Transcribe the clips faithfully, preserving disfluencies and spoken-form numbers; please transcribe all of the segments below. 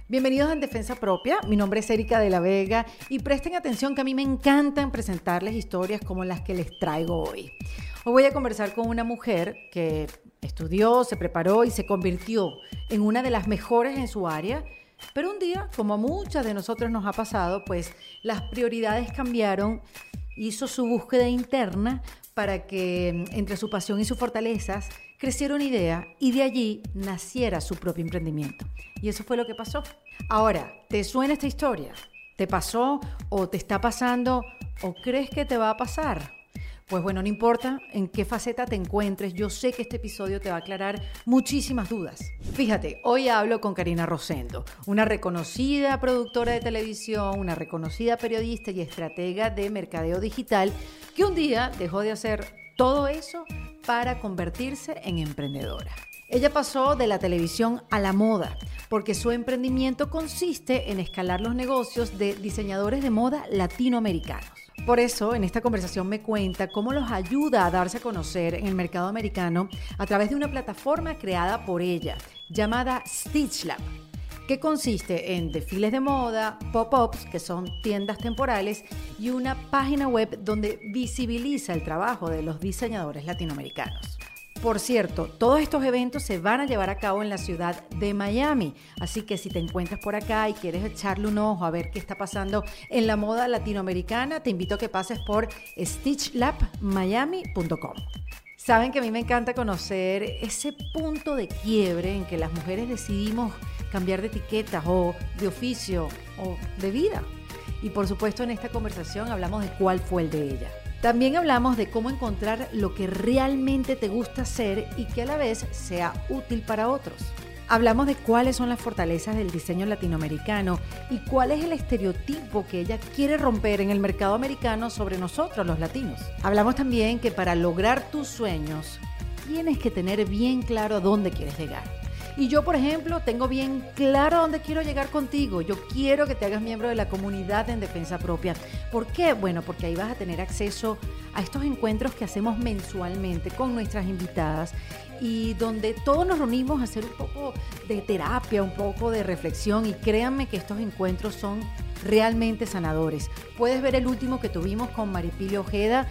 Bienvenidos a En Defensa Propia, mi nombre es Erika de la Vega y presten atención que a mí me encantan presentarles historias como las que les traigo hoy. Hoy voy a conversar con una mujer que estudió, se preparó y se convirtió en una de las mejores en su área, pero un día, como a muchas de nosotros nos ha pasado, pues las prioridades cambiaron, hizo su búsqueda interna para que entre su pasión y sus fortalezas creciera una idea y de allí naciera su propio emprendimiento. Y eso fue lo que pasó. Ahora, ¿te suena esta historia? ¿Te pasó o te está pasando o crees que te va a pasar? Pues bueno, no importa en qué faceta te encuentres, yo sé que este episodio te va a aclarar muchísimas dudas. Fíjate, hoy hablo con Karina Rosendo, una reconocida productora de televisión, una reconocida periodista y estratega de mercadeo digital que un día dejó de hacer todo eso para convertirse en emprendedora. Ella pasó de la televisión a la moda, porque su emprendimiento consiste en escalar los negocios de diseñadores de moda latinoamericanos. Por eso, en esta conversación me cuenta cómo los ayuda a darse a conocer en el mercado americano a través de una plataforma creada por ella, llamada Stitch Lab, que consiste en desfiles de moda, pop-ups, que son tiendas temporales, y una página web donde visibiliza el trabajo de los diseñadores latinoamericanos. Por cierto, todos estos eventos se van a llevar a cabo en la ciudad de Miami, así que si te encuentras por acá y quieres echarle un ojo a ver qué está pasando en la moda latinoamericana, te invito a que pases por stitch lab miami punto com. Saben que a mí me encanta conocer ese punto de quiebre en que las mujeres decidimos cambiar de etiquetas o de oficio o de vida. Y por supuesto en esta conversación hablamos de cuál fue el de ella. También hablamos de cómo encontrar lo que realmente te gusta hacer y que a la vez sea útil para otros. Hablamos de cuáles son las fortalezas del diseño latinoamericano y cuál es el estereotipo que ella quiere romper en el mercado americano sobre nosotros los latinos. Hablamos también que para lograr tus sueños tienes que tener bien claro a dónde quieres llegar. Y yo, por ejemplo, tengo bien claro a dónde quiero llegar contigo. Yo quiero que te hagas miembro de la comunidad En Defensa Propia. ¿Por qué? Bueno, porque ahí vas a tener acceso a estos encuentros que hacemos mensualmente con nuestras invitadas y donde todos nos reunimos a hacer un poco de terapia, un poco de reflexión, y créanme que estos encuentros son realmente sanadores. Puedes ver el último que tuvimos con Maripili Ojeda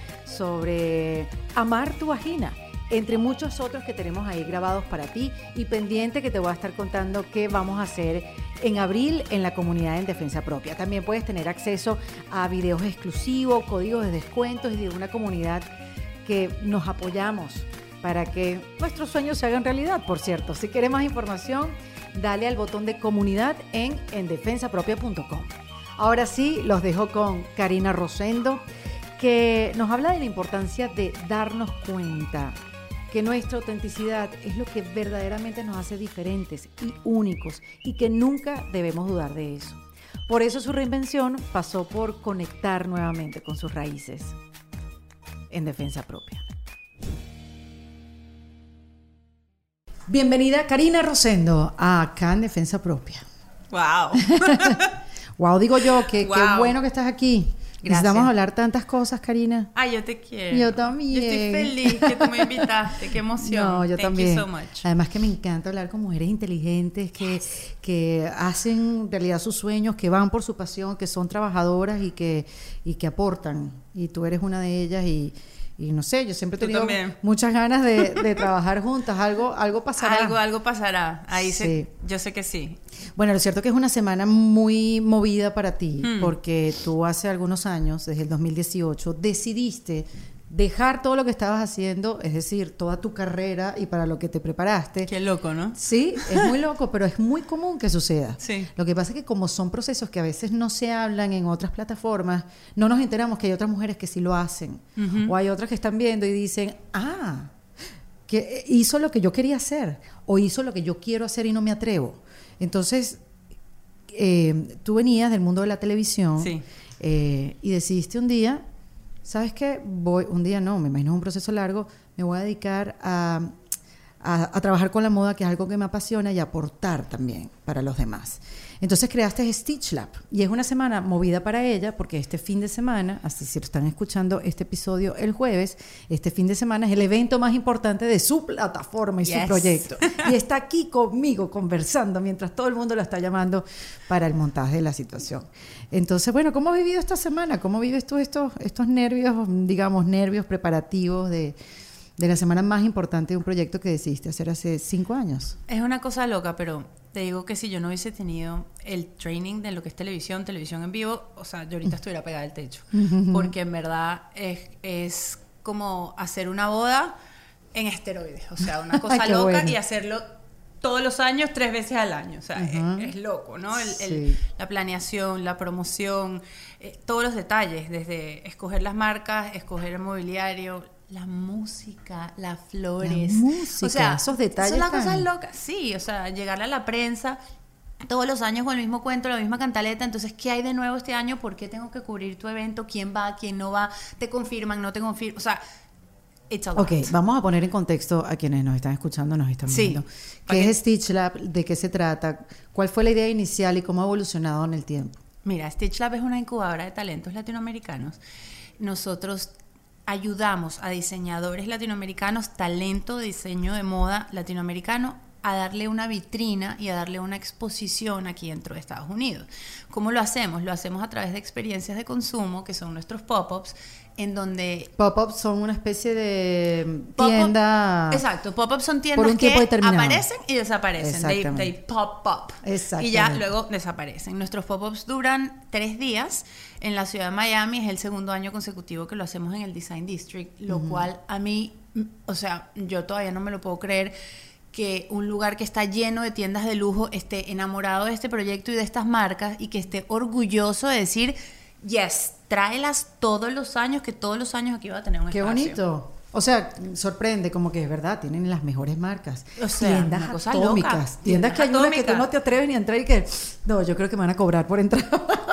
sobre amar tu vagina, entre muchos otros que tenemos ahí grabados para ti, y pendiente que te voy a estar contando qué vamos a hacer en abril en la comunidad En Defensa Propia. También puedes tener acceso a videos exclusivos, códigos de descuentos y de una comunidad que nos apoyamos para que nuestros sueños se hagan realidad. Por cierto, si quieres más información, dale al botón de comunidad en en defensa propia punto com. Ahora sí, los dejo con Karina Rosendo, que nos habla de la importancia de darnos cuenta que nuestra autenticidad es lo que verdaderamente nos hace diferentes y únicos y que nunca debemos dudar de eso. Por eso su reinvención pasó por conectar nuevamente con sus raíces. En Defensa Propia. Bienvenida Karina Rosendo a acá en Defensa Propia. Wow. Wow, digo yo, que Wow. qué bueno que estás aquí. Gracias. Necesitamos hablar tantas cosas, Karina. Ay, yo te quiero. Yo también. Yo estoy feliz que tú me invitaste. Qué emoción. No, yo Thank también. you so much. Además que me encanta hablar con mujeres inteligentes que, que hacen realidad sus sueños, que van por su pasión, que son trabajadoras y que, y que aportan. Y tú eres una de ellas y, y no sé, yo siempre he Tú tenido también. muchas ganas de, de trabajar juntas. Algo, algo pasará. Algo, algo pasará. Ahí Sí. se, yo sé que sí. Bueno, lo cierto es que es una semana muy movida para ti, Hmm. porque tú hace algunos años, desde el dos mil dieciocho, decidiste dejar todo lo que estabas haciendo, es decir, toda tu carrera y para lo que te preparaste. Qué loco, ¿no? Sí, es muy loco, pero es muy común que suceda. Sí. Lo que pasa es que como son procesos que a veces no se hablan en otras plataformas, no nos enteramos que hay otras mujeres que sí lo hacen. Ujú. O hay otras que están viendo y dicen, ah, que hizo lo que yo quería hacer, o hizo lo que yo quiero hacer y no me atrevo. Entonces, eh, tú venías del mundo de la televisión, Sí. eh, y decidiste un día, ¿sabes qué? Voy, un día no, me imagino es un proceso largo, me voy a dedicar a, a, a trabajar con la moda, que es algo que me apasiona, y aportar también para los demás. Entonces creaste Stitch Lab y es una semana movida para ella porque este fin de semana, así si están escuchando este episodio el jueves, este fin de semana es el evento más importante de su plataforma y yes. su proyecto. Y está aquí conmigo conversando mientras todo el mundo la está llamando para el montaje de la situación. Entonces, bueno, ¿cómo has vivido esta semana? ¿Cómo vives tú estos, estos nervios, digamos, nervios preparativos de... de la semana más importante de un proyecto que decidiste hacer hace cinco años? Es una cosa loca, pero te digo que si yo no hubiese tenido el training de lo que es televisión, televisión en vivo, o sea, yo ahorita estuviera pegada al techo. Porque en verdad es, es como hacer una boda en esteroides. O sea, una cosa Ay, loca bueno. y hacerlo todos los años, tres veces al año. O sea, uh-huh. es, es loco, ¿no? El, sí. el, la planeación, la promoción, eh, todos los detalles, desde escoger las marcas, escoger el mobiliario, la música, las flores, la música, o sea, esos detalles son las tan... cosas locas, sí, o sea, llegarle a la prensa todos los años con el mismo cuento, la misma cantaleta. Entonces, ¿qué hay de nuevo este año? ¿Por qué tengo que cubrir tu evento? ¿Quién va? ¿Quién no va? ¿Te confirman? ¿No te confirman? O sea, it's a lot. Ok, vamos a poner en contexto a quienes nos están escuchando, nos están sí, viendo. ¿Qué es Stitch Lab? ¿De qué se trata? ¿Cuál fue la idea inicial y cómo ha evolucionado en el tiempo? Mira, Stitch Lab es una incubadora de talentos latinoamericanos. Nosotros ayudamos a diseñadores latinoamericanos, talento de diseño de moda latinoamericano, a darle una vitrina y a darle una exposición aquí dentro de Estados Unidos. ¿Cómo lo hacemos? Lo hacemos a través de experiencias de consumo, que son nuestros pop-ups, en donde... Pop-ups son una especie de tienda... Exacto, pop-ups son tiendas que aparecen y desaparecen. They, they pop up. Y ya luego desaparecen. Nuestros pop-ups duran tres días en la ciudad de Miami. Es el segundo año consecutivo que lo hacemos en el Design District, lo uh-huh. cual a mí, o sea, yo todavía no me lo puedo creer, que un lugar que está lleno de tiendas de lujo esté enamorado de este proyecto y de estas marcas y que esté orgulloso de decir, yes, tráelas todos los años, que todos los años aquí va a tener un Qué espacio. Qué bonito. O sea, sorprende, como que es verdad, tienen las mejores marcas. O sea, tiendas una cosa atómicas. Loca. Tiendas, tiendas que hay atómicas. unas que tú no te atreves ni a entrar y que, no, yo creo que me van a cobrar por entrar.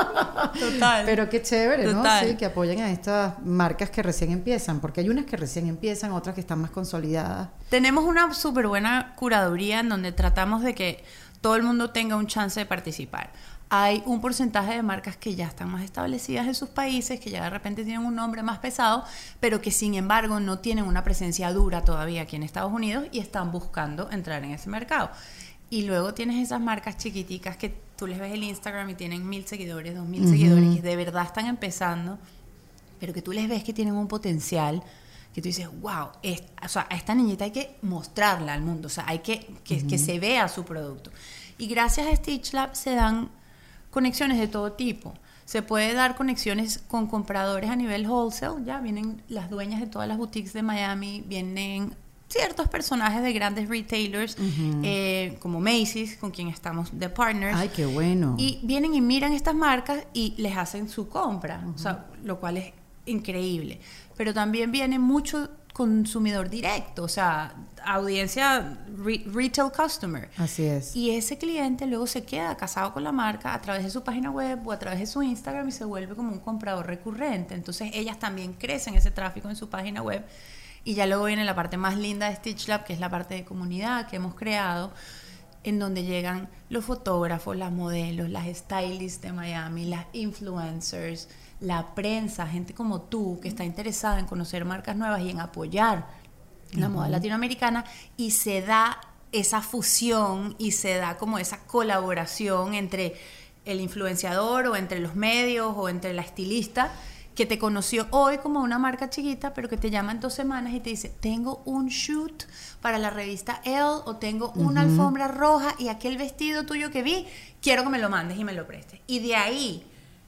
Total. Pero qué chévere, Total. ¿no? Sí, que apoyen a estas marcas que recién empiezan, porque hay unas que recién empiezan, otras que están más consolidadas. Tenemos una súper buena curaduría en donde tratamos de que todo el mundo tenga un chance de participar. Hay un porcentaje de marcas que ya están más establecidas en sus países, que ya de repente tienen un nombre más pesado, pero que sin embargo no tienen una presencia dura todavía aquí en Estados Unidos y están buscando entrar en ese mercado. Y luego tienes esas marcas chiquiticas que tú les ves el Instagram y tienen mil seguidores, dos mil uh-huh. seguidores, que de verdad están empezando, pero que tú les ves que tienen un potencial, que tú dices, wow, es, o sea, a esta niñita hay que mostrarla al mundo, o sea, hay que que, uh-huh. que se vea su producto. Y gracias a Stitch Lab se dan conexiones de todo tipo. Se puede dar conexiones con compradores a nivel wholesale, ya vienen las dueñas de todas las boutiques de Miami, vienen ciertos personajes de grandes retailers, uh-huh. eh, como Macy's, con quien estamos de partners. Ay, qué bueno. Y vienen y miran estas marcas y les hacen su compra, uh-huh. o sea, lo cual es increíble. Pero también viene mucho consumidor directo, o sea, audiencia re- retail customer. Así es. Y ese cliente luego se queda casado con la marca a través de su página web o a través de su Instagram y se vuelve como un comprador recurrente. Entonces ellas también crecen ese tráfico en su página web. Y ya luego viene la parte más linda de Stitch Lab, que es la parte de comunidad que hemos creado, en donde llegan los fotógrafos, las modelos, las stylists de Miami, las influencers, la prensa, gente como tú que está interesada en conocer marcas nuevas y en apoyar la uh-huh. moda latinoamericana, y se da esa fusión y se da como esa colaboración entre el influenciador o entre los medios o entre la estilista que te conoció hoy como una marca chiquita, pero que te llama en dos semanas y te dice, tengo un shoot para la revista Elle, o tengo una uh-huh. alfombra roja y aquel vestido tuyo que vi, quiero que me lo mandes y me lo prestes. Y de ahí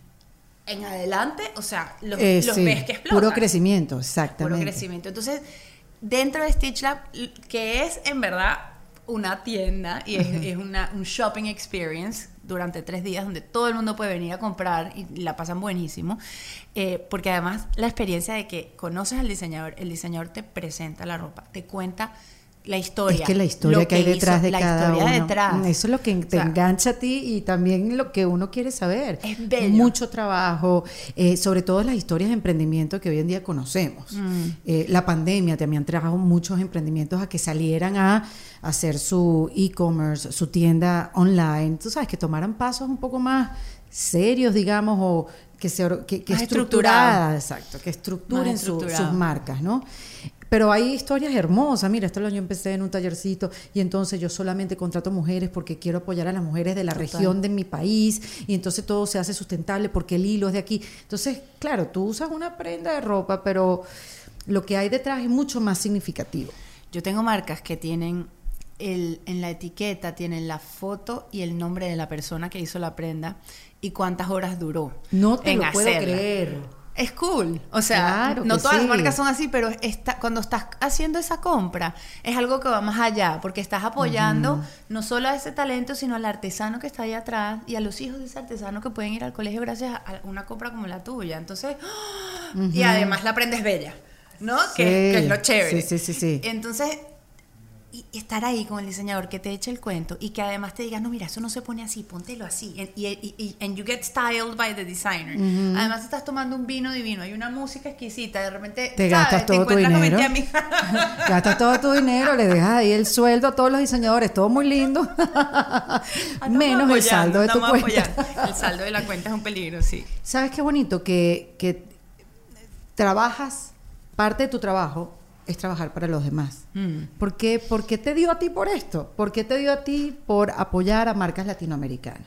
en adelante, o sea, los, eh, los sí, ves que explotan. Puro crecimiento, exactamente. Puro crecimiento. Entonces, dentro de Stitch Lab, que es en verdad una tienda y es, uh-huh. es una, un shopping experience durante tres días donde todo el mundo puede venir a comprar y la pasan buenísimo, eh, porque además la experiencia de que conoces al diseñador, el diseñador te presenta la ropa, te cuenta la historia. Es que la historia lo que hay detrás hizo, de la cada historia uno. detrás. Eso es lo que te O sea, engancha a ti y también lo que uno quiere saber. Es bello. Mucho trabajo, eh, sobre todo las historias de emprendimiento que hoy en día conocemos. Mm. Eh, la pandemia también trajo muchos emprendimientos a que salieran a hacer su e-commerce, su tienda online. Tú sabes, que tomaran pasos un poco más serios, digamos, o que se que, que Más estructuradas, exacto, que estructuren su, sus marcas, ¿no? Pero hay historias hermosas. Mira, esto yo empecé en un tallercito y entonces yo solamente contrato mujeres porque quiero apoyar a las mujeres de la Total. región de mi país, y entonces todo se hace sustentable porque el hilo es de aquí. Entonces, claro, tú usas una prenda de ropa, pero lo que hay detrás es mucho más significativo. Yo tengo marcas que tienen el, en la etiqueta tienen la foto y el nombre de la persona que hizo la prenda y cuántas horas duró. No te en lo puedo hacerla. creer. Es cool, o sea, Claro no que todas sí. las marcas son así, pero está, cuando estás haciendo esa compra es algo que va más allá, porque estás apoyando uh-huh. no solo a ese talento, sino al artesano que está ahí atrás y a los hijos de ese artesano que pueden ir al colegio gracias a una compra como la tuya. Entonces, uh-huh. y además la prenda es bella, ¿no? Sí, que, que es lo chévere. Sí, sí, sí, sí. Entonces, y estar ahí con el diseñador que te eche el cuento y que además te diga, no, mira, eso no se pone así, póntelo así. And, y, y, y, and you get styled by the designer. Uh-huh. Además estás tomando un vino divino, hay una música exquisita, de repente te ¿sabes? gastas todo te tu dinero. Gastas todo tu dinero, le dejas ahí el sueldo a todos los diseñadores, todo muy lindo. Menos el saldo de tu cuenta. El saldo de la cuenta es un peligro, sí. ¿Sabes qué bonito? Que, que trabajas, parte de tu trabajo es trabajar para los demás. Mm. ¿Por qué? ¿Por qué te dio a ti por esto? ¿Por qué te dio a ti por apoyar a marcas latinoamericanas?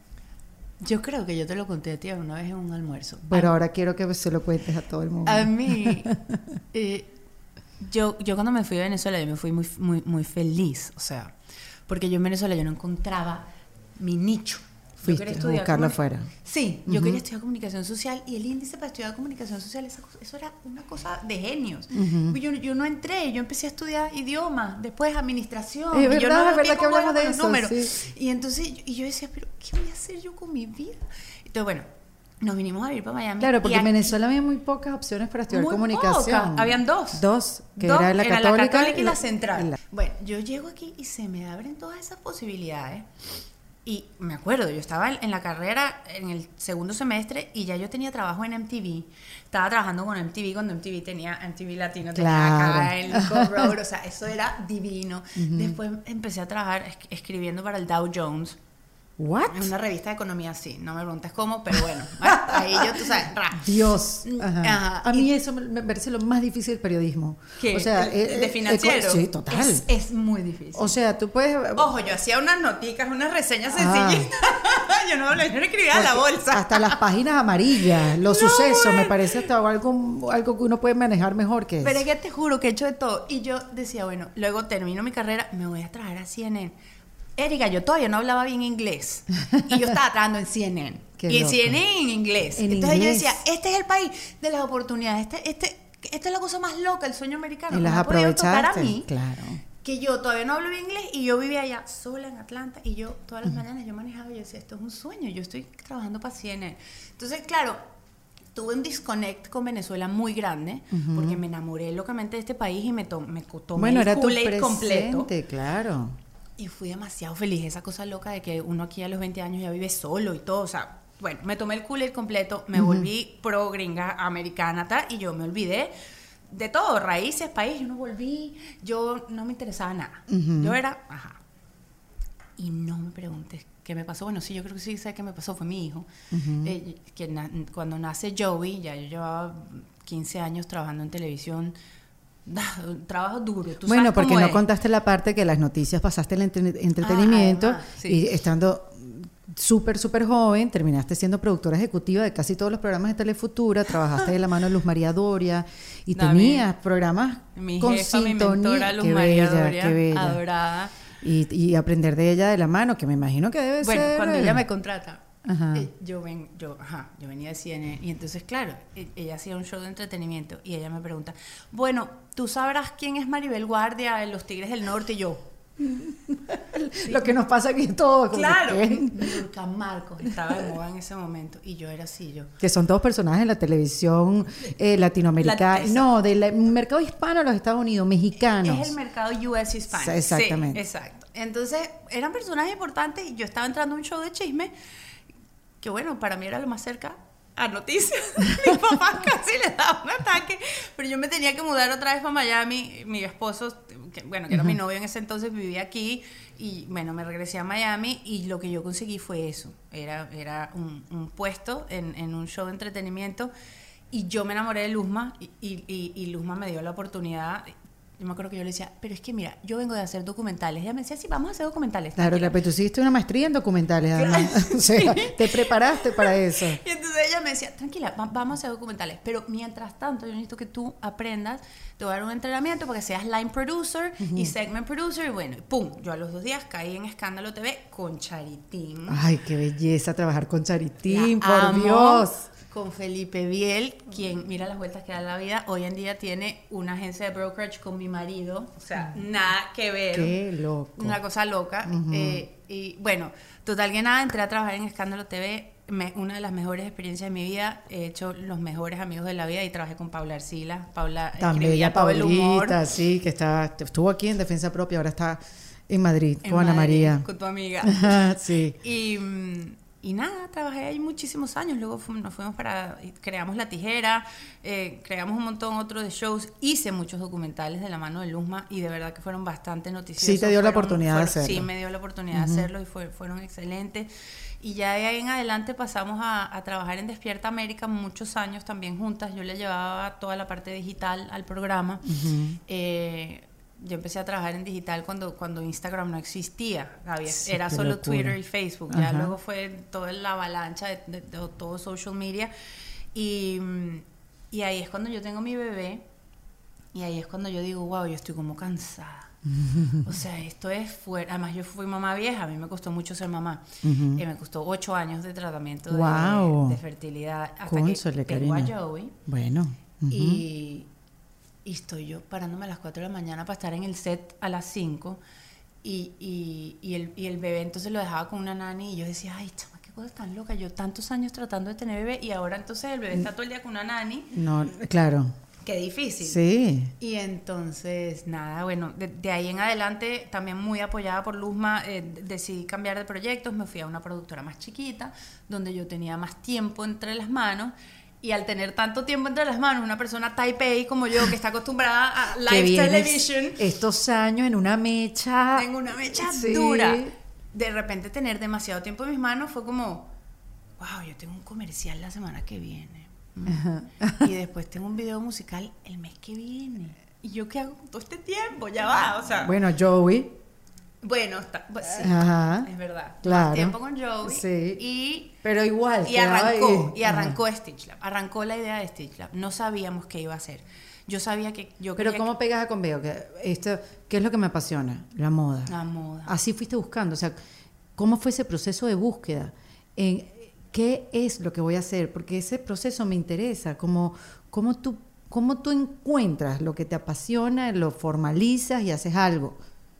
Yo creo que yo te lo conté a ti una vez en un almuerzo. Pero a, ahora quiero que se lo cuentes a todo el mundo. A mí, eh, yo, yo cuando me fui a Venezuela, yo me fui muy, muy, muy feliz. O sea, porque yo en Venezuela yo no encontraba mi nicho. Fuiste a buscarlo afuera. Sí, yo uh-huh. quería estudiar comunicación social y el índice para estudiar comunicación social, esa cosa, eso era una cosa de genios. Uh-huh. Yo, yo no entré, yo empecé a estudiar idiomas, después administración. Es y verdad, yo no es verdad que hablamos de eso. Sí. Y entonces y yo decía, pero ¿qué voy a hacer yo con mi vida? Entonces, bueno, nos vinimos a vivir para Miami. Claro, porque aquí, en Venezuela había muy pocas opciones para estudiar muy comunicación. Poca. Habían dos. Dos, que dos, era la era católica, la católica y la, la central. La... Bueno, yo llego aquí y se me abren todas esas posibilidades. Y me acuerdo, yo estaba en la carrera en el segundo semestre y ya yo tenía trabajo en M T V. Estaba trabajando con M T V cuando M T V tenía, M T V Latino claro. tenía acá en Lincoln Road, o sea, eso era divino. Uh-huh. Después empecé a trabajar es- escribiendo para el Dow Jones. ¿What? En una revista de economía, sí. No me preguntes cómo, pero bueno. Ahí yo, tú sabes, ra. Dios. Ajá. Ajá. A mí y, eso me parece lo más difícil del periodismo. ¿Qué? O sea, ¿De, eh, de financiero? Eh, sí, total. Es, es muy difícil. O sea, tú puedes... Ojo, yo hacía unas noticas, unas reseñas ah. sencillitas. yo no yo no escribía en la bolsa. Hasta las páginas amarillas, los no, sucesos, bueno. me parece hasta algo, algo que uno puede manejar mejor que eso. Pero es que te juro que he hecho de todo. Y yo decía, bueno, luego termino mi carrera, me voy a trabajar a C N N. Erika, yo todavía no hablaba bien inglés y yo estaba trabajando en C N N. Qué y en loco. C N N en inglés. En Entonces inglés. yo decía, este es el país de las oportunidades, este, este, esta es la cosa más loca, el sueño americano. Y las aprovechaste, tocar a mí, claro. Que yo todavía no hablo bien inglés y yo vivía allá sola en Atlanta y yo todas las uh-huh. mañanas yo manejaba y yo decía, esto es un sueño, yo estoy trabajando para C N N. Entonces, claro, tuve un disconnect con Venezuela muy grande uh-huh. porque me enamoré locamente de este país y me, to- me tomé bueno, el era Kool-Aid tu presente, completo. Claro. Y fui demasiado feliz, esa cosa loca de que uno aquí a los veinte años ya vive solo y todo, o sea, bueno, me tomé el Kool-Aid completo, me uh-huh. volví pro gringa americana tal, y yo me olvidé de todo, raíces, país, yo no volví, yo no me interesaba nada, uh-huh. yo era, ajá, y no me preguntes qué me pasó, bueno, sí, yo creo que sí sé qué me pasó, fue mi hijo, uh-huh. eh, que na- cuando nace Joey, ya yo llevaba quince años trabajando en televisión, un trabajo duro. ¿Tú bueno, sabes porque cómo no es? contaste la parte que las noticias pasaste el entre- entretenimiento ah, además, sí. y estando súper, súper joven, terminaste siendo productora ejecutiva de casi todos los programas de Telefutura, trabajaste de la mano de Luz María Doria y no, tenías mi, programas mi con jefa, sintonía. Mi mentora, Luz qué María bella, Doria, qué bella. adorada. Y, y aprender de ella de la mano, que me imagino que debe bueno, ser... Bueno, cuando ella me contrata, Ajá. Eh, yo, ven, yo, ajá, yo venía de C N N y entonces, claro, e- ella hacía un show de entretenimiento y ella me pregunta, bueno, ¿tú sabrás quién es Maribel Guardia en Los Tigres del Norte? Y yo, Sí. Lo que nos pasa aquí todos. Claro, Nurka Marcos estaba de moda en ese momento y yo era así, yo. Que son todos personajes de la televisión eh, latinoamericana, La, no, del mercado hispano de los Estados Unidos, mexicanos. Es el mercado U S hispano. Sí, exactamente. Sí, exacto. Entonces, eran personajes importantes y yo estaba entrando a un show de chisme que, bueno, para mí era lo más cerca a noticias. Mi papá casi le daba un ataque, pero yo me tenía que mudar otra vez para Miami. Mi esposo, que, bueno, que era uh-huh. mi novio en ese entonces, vivía aquí y, bueno, me regresé a Miami y lo que yo conseguí fue eso. Era, era un, un puesto en, en un show de entretenimiento y yo me enamoré de Luzma y, y, y Luzma me dio la oportunidad. Yo me acuerdo que yo le decía, pero es que mira, yo vengo de hacer documentales. Ella me decía, sí, vamos a hacer documentales. Claro, la, pero tú hiciste una maestría en documentales, además. O sea, te preparaste para eso. Y entonces ella me decía, tranquila, va, vamos a hacer documentales. Pero mientras tanto, yo necesito que tú aprendas, te voy a dar un entrenamiento para que seas line producer uh-huh. y segment producer. Y bueno, y pum, yo a los dos días caí en Escándalo T V con Charitín. Ay, qué belleza trabajar con Charitín, la por amo. Dios. Con Felipe Biel, quien mira las vueltas que da la vida, hoy en día tiene una agencia de brokerage con mi marido, o sea, nada que ver. Qué loco. Una cosa loca. Uh-huh. Eh, y bueno, total que nada, entré a trabajar en Escándalo T V, me, una de las mejores experiencias de mi vida, he hecho los mejores amigos de la vida y trabajé con Paula Arcila. Paula también ella, Paulita, sí, que está, estuvo aquí en Defensa Propia, ahora está en Madrid, en con Madrid, Ana María. Con tu amiga. Sí. Y... Y nada, trabajé ahí muchísimos años, luego fuimos, nos fuimos para, creamos La Tijera, eh, creamos un montón otros de shows, hice muchos documentales de la mano de Luzma y de verdad que fueron bastante noticiosos. Sí, te dio fueron, la oportunidad fueron, de hacerlo. Sí, me dio la oportunidad uh-huh. de hacerlo y fue, fueron excelentes. Y ya de ahí en adelante pasamos a, a trabajar en Despierta América muchos años también juntas, yo le llevaba toda la parte digital al programa. Uh-huh. eh, Yo empecé a trabajar en digital cuando, cuando Instagram no existía. Había, sí, era solo locura. Twitter y Facebook. Ajá. Ya luego fue toda la avalancha de, de, de, de todo social media. Y, y ahí es cuando yo tengo mi bebé. Y ahí es cuando yo digo, wow, yo estoy como cansada. O sea, esto es fuera. Además, yo fui mamá vieja. A mí me costó mucho ser mamá. Uh-huh. eh, me costó ocho años de tratamiento wow. de, de fertilidad. Hasta Cónsole, que tengo Karina. A Joey. Bueno. Uh-huh. Y... Y estoy yo parándome a las cuatro de la mañana para estar en el set a las cinco y, y, y, el, y el bebé entonces lo dejaba con una nani y yo decía, ay, chama, qué cosa tan loca, yo tantos años tratando de tener bebé y ahora entonces el bebé está todo el día con una nani. No, claro. Qué difícil. Sí. Y entonces, nada, bueno, de, de ahí en adelante, también muy apoyada por Luzma, eh, decidí cambiar de proyectos, me fui a una productora más chiquita, donde yo tenía más tiempo entre las manos. Y al tener tanto tiempo entre las manos, una persona type A como yo, que está acostumbrada a live television, estos años en una mecha... En una mecha sí. dura. De repente tener demasiado tiempo en mis manos fue como, wow, yo tengo un comercial la semana que viene. Mm. Y después tengo un video musical el mes que viene. ¿Y yo qué hago con todo este tiempo? Ya va, o sea... Bueno, Joey... Bueno, está, pues, sí, ajá, es verdad. Claro. Más tiempo con Joey. Sí. Y, pero igual. Y arrancó, y arrancó Stitch Lab. Arrancó la idea de Stitch Lab. No sabíamos qué iba a hacer. Yo sabía que yo Pero ¿cómo que... pegas a Conveo? Que esto, ¿qué es lo que me apasiona? La moda. La moda. Así fuiste buscando. O sea, ¿cómo fue ese proceso de búsqueda? En, ¿Qué es lo que voy a hacer? Porque ese proceso me interesa. ¿Cómo, cómo, tú, cómo tú encuentras lo que te apasiona, lo formalizas y haces algo?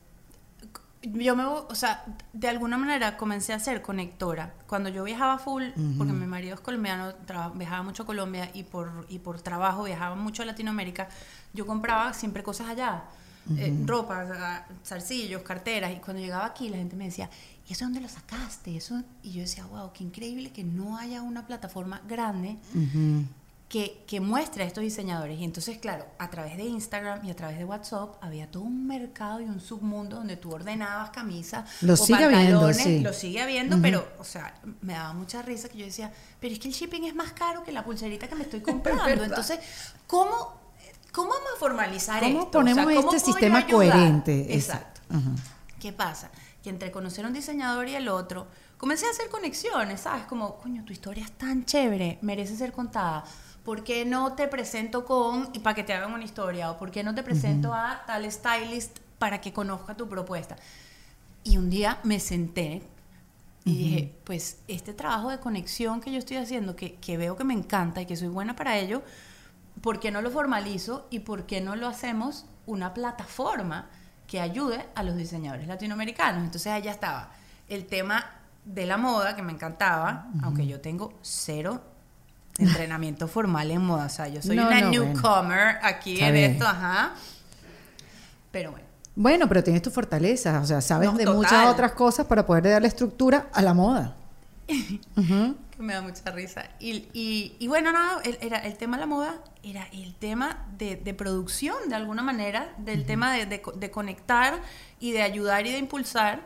Yo me, o sea, de alguna manera comencé a ser conectora. Cuando yo viajaba full, uh-huh. porque mi marido es colombiano, traba, viajaba mucho a Colombia y por, y por trabajo viajaba mucho a Latinoamérica, yo compraba siempre cosas allá. Uh-huh. Eh, ropa, zarcillos, carteras. Y cuando llegaba aquí la gente me decía, ¿y eso dónde lo sacaste? Eso... Y yo decía, wow, qué increíble que no haya una plataforma grande uh-huh. que, que muestre a estos diseñadores. Y entonces, claro, a través de Instagram y a través de WhatsApp había todo un mercado y un submundo donde tú ordenabas camisas lo o sigue pantalones. Habiendo, sí. Lo sigue habiendo, uh-huh. pero, o sea, me daba mucha risa que yo decía, pero es que el shipping es más caro que la pulserita que me estoy comprando. Entonces, ¿cómo, ¿cómo vamos a formalizar ¿Cómo esto? ponemos o sea, ¿cómo este sistema coherente? Exacto. Uh-huh. ¿Qué pasa? Que entre conocer a un diseñador y el otro, comencé a hacer conexiones, ¿sabes? Como, coño, tu historia es tan chévere, merece ser contada. ¿Por qué no te presento con, para que te hagan una historia? ¿O por qué no te presento uh-huh. a tal stylist para que conozca tu propuesta? Y un día me senté y uh-huh. dije, pues este trabajo de conexión que yo estoy haciendo, que, que veo que me encanta y que soy buena para ello, ¿por qué no lo formalizo y por qué no lo hacemos una plataforma que ayude a los diseñadores latinoamericanos. Entonces allá estaba el tema de la moda, que me encantaba, uh-huh. aunque yo tengo cero entrenamiento formal en moda. O sea, yo soy no, una no, newcomer bueno. aquí Está en bien. esto, ajá. Pero bueno. Bueno, pero tienes tus fortalezas, o sea, sabes no, de total. muchas otras cosas para poder darle estructura a la moda. Uh-huh. Que me da mucha risa. Y, y, y bueno, nada, el, era, el tema de la moda era el tema de, de producción, de alguna manera, del uh-huh. tema de, de, de conectar y de ayudar y de impulsar.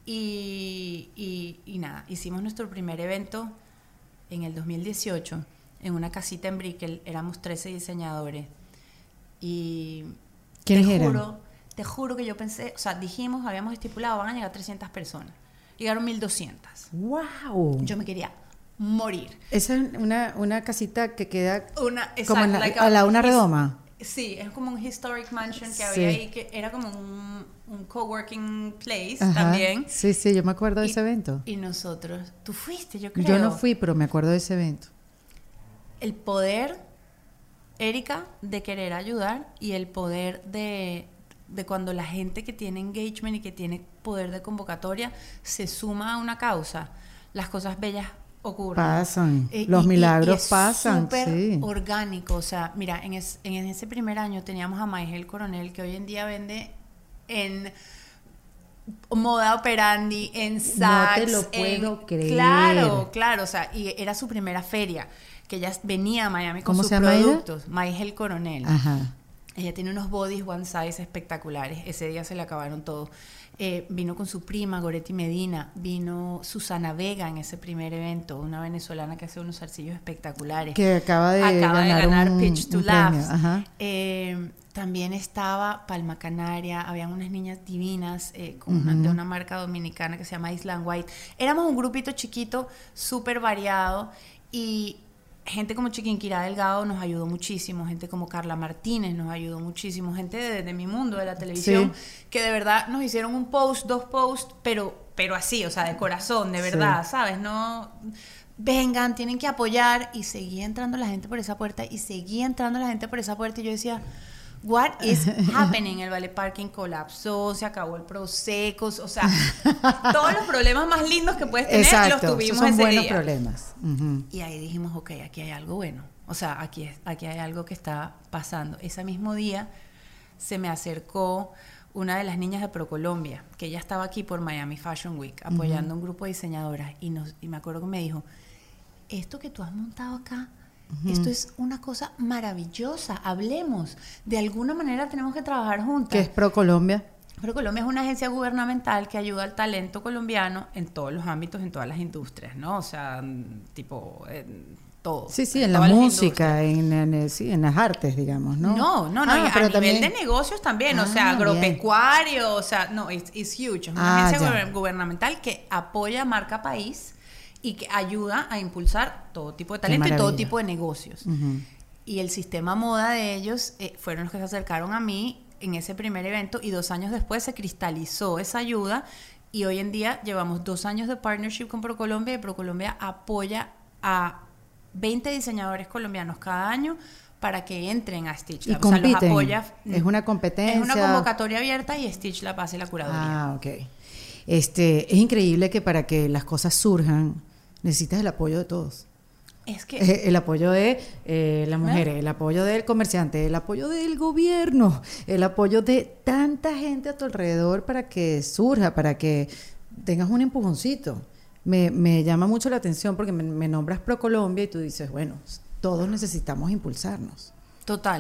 Y, y, y nada, hicimos nuestro primer evento en el dos mil dieciocho en una casita en Brickell. Éramos trece diseñadores. Y ¿quiénes te eran? Juro, te juro que yo pensé, o sea, dijimos, habíamos estipulado, van a llegar trescientas personas. Llegaron mil doscientas. ¡Wow! Yo me quería morir. Esa es una, una casita que queda una, exacto, como en la, like a la una his, redoma. Sí, es como un historic mansion que sí. había ahí, que era como un, un coworking place Ajá. también. Sí, sí, yo me acuerdo de y, ese evento. Y nosotros, tú fuiste, yo creo. Yo no fui, pero me acuerdo de ese evento. El poder, Erika, de querer ayudar y el poder de... de cuando la gente que tiene engagement y que tiene poder de convocatoria se suma a una causa, las cosas bellas ocurren. Pasan, eh, los y, milagros y es pasan. Súper sí. orgánico, o sea, mira, en, es, en ese primer año teníamos a Maigel Coronel, que hoy en día vende en Moda Operandi, en Saks. No te lo puedo en, creer. Claro, claro, o sea, y era su primera feria, que ella venía a Miami con ¿Cómo sus se llama productos. ella? Maigel Coronel. Ajá. Ella tiene unos bodies one size espectaculares. Ese día se le acabaron todos. Eh, vino con su prima, Goretti Medina. Vino Susana Vega en ese primer evento, una venezolana que hace unos zarcillos espectaculares. Que acaba de acaba ganar, de ganar un, Pitch to un Laughs. Eh, también estaba Palma Canaria. Habían unas niñas divinas eh, con uh-huh. una, de una marca dominicana que se llama Island White. Éramos un grupito chiquito, súper variado. Y gente como Chiquinquirá Delgado nos ayudó muchísimo, gente como Carla Martínez nos ayudó muchísimo, gente de, de mi mundo, de la televisión, sí. que de verdad nos hicieron un post, dos posts, pero, pero así, o sea, de corazón, de verdad, sí. ¿sabes? No, vengan, tienen que apoyar, y seguía entrando la gente por esa puerta, y seguía entrando la gente por esa puerta, y yo decía, what is happening? El Valet Parking colapsó, se acabó el Prosecco, o sea, todos los problemas más lindos que puedes tener. Exacto, los tuvimos son ese buenos día. problemas. Uh-huh. Y ahí dijimos, ok, aquí hay algo bueno, o sea, aquí, es, aquí hay algo que está pasando. Ese mismo día se me acercó una de las niñas de ProColombia, que ella estaba aquí por Miami Fashion Week, apoyando uh-huh. un grupo de diseñadoras, y, nos, y me acuerdo que me dijo, esto que tú has montado acá, Uh-huh. esto es una cosa maravillosa, hablemos, de alguna manera tenemos que trabajar juntas. ¿Qué es ProColombia? ProColombia es una agencia gubernamental que ayuda al talento colombiano en todos los ámbitos, en todas las industrias, ¿no? O sea, tipo, en todo. Sí, sí, en, en la música, en, en, sí, en las artes, digamos, ¿no? No, no, no, ah, a nivel también de negocios también, ah, o sea, agropecuario, bien. O sea, no, es it's huge, es una ah, agencia ya. gubernamental que apoya marca país y que ayuda a impulsar todo tipo de talento y todo tipo de negocios. Uh-huh. Y el sistema moda de ellos eh, fueron los que se acercaron a mí en ese primer evento, y dos años después se cristalizó esa ayuda, y hoy en día llevamos dos años de partnership con ProColombia, y ProColombia apoya a veinte diseñadores colombianos cada año para que entren a Stitch Lab. Y compiten. O sea, los apoya. Es una competencia. Es una convocatoria abierta y Stitch Lab hace la curaduría. Ah, ok. Este, es increíble que para que las cosas surjan necesitas el apoyo de todos. Es que eh, el apoyo de eh, las mujeres, ¿eh? El apoyo del comerciante, el apoyo del gobierno, el apoyo de tanta gente a tu alrededor para que surja, para que tengas un empujoncito. Me, me llama mucho la atención porque me, me nombras ProColombia y tú dices, bueno, todos necesitamos impulsarnos. Total.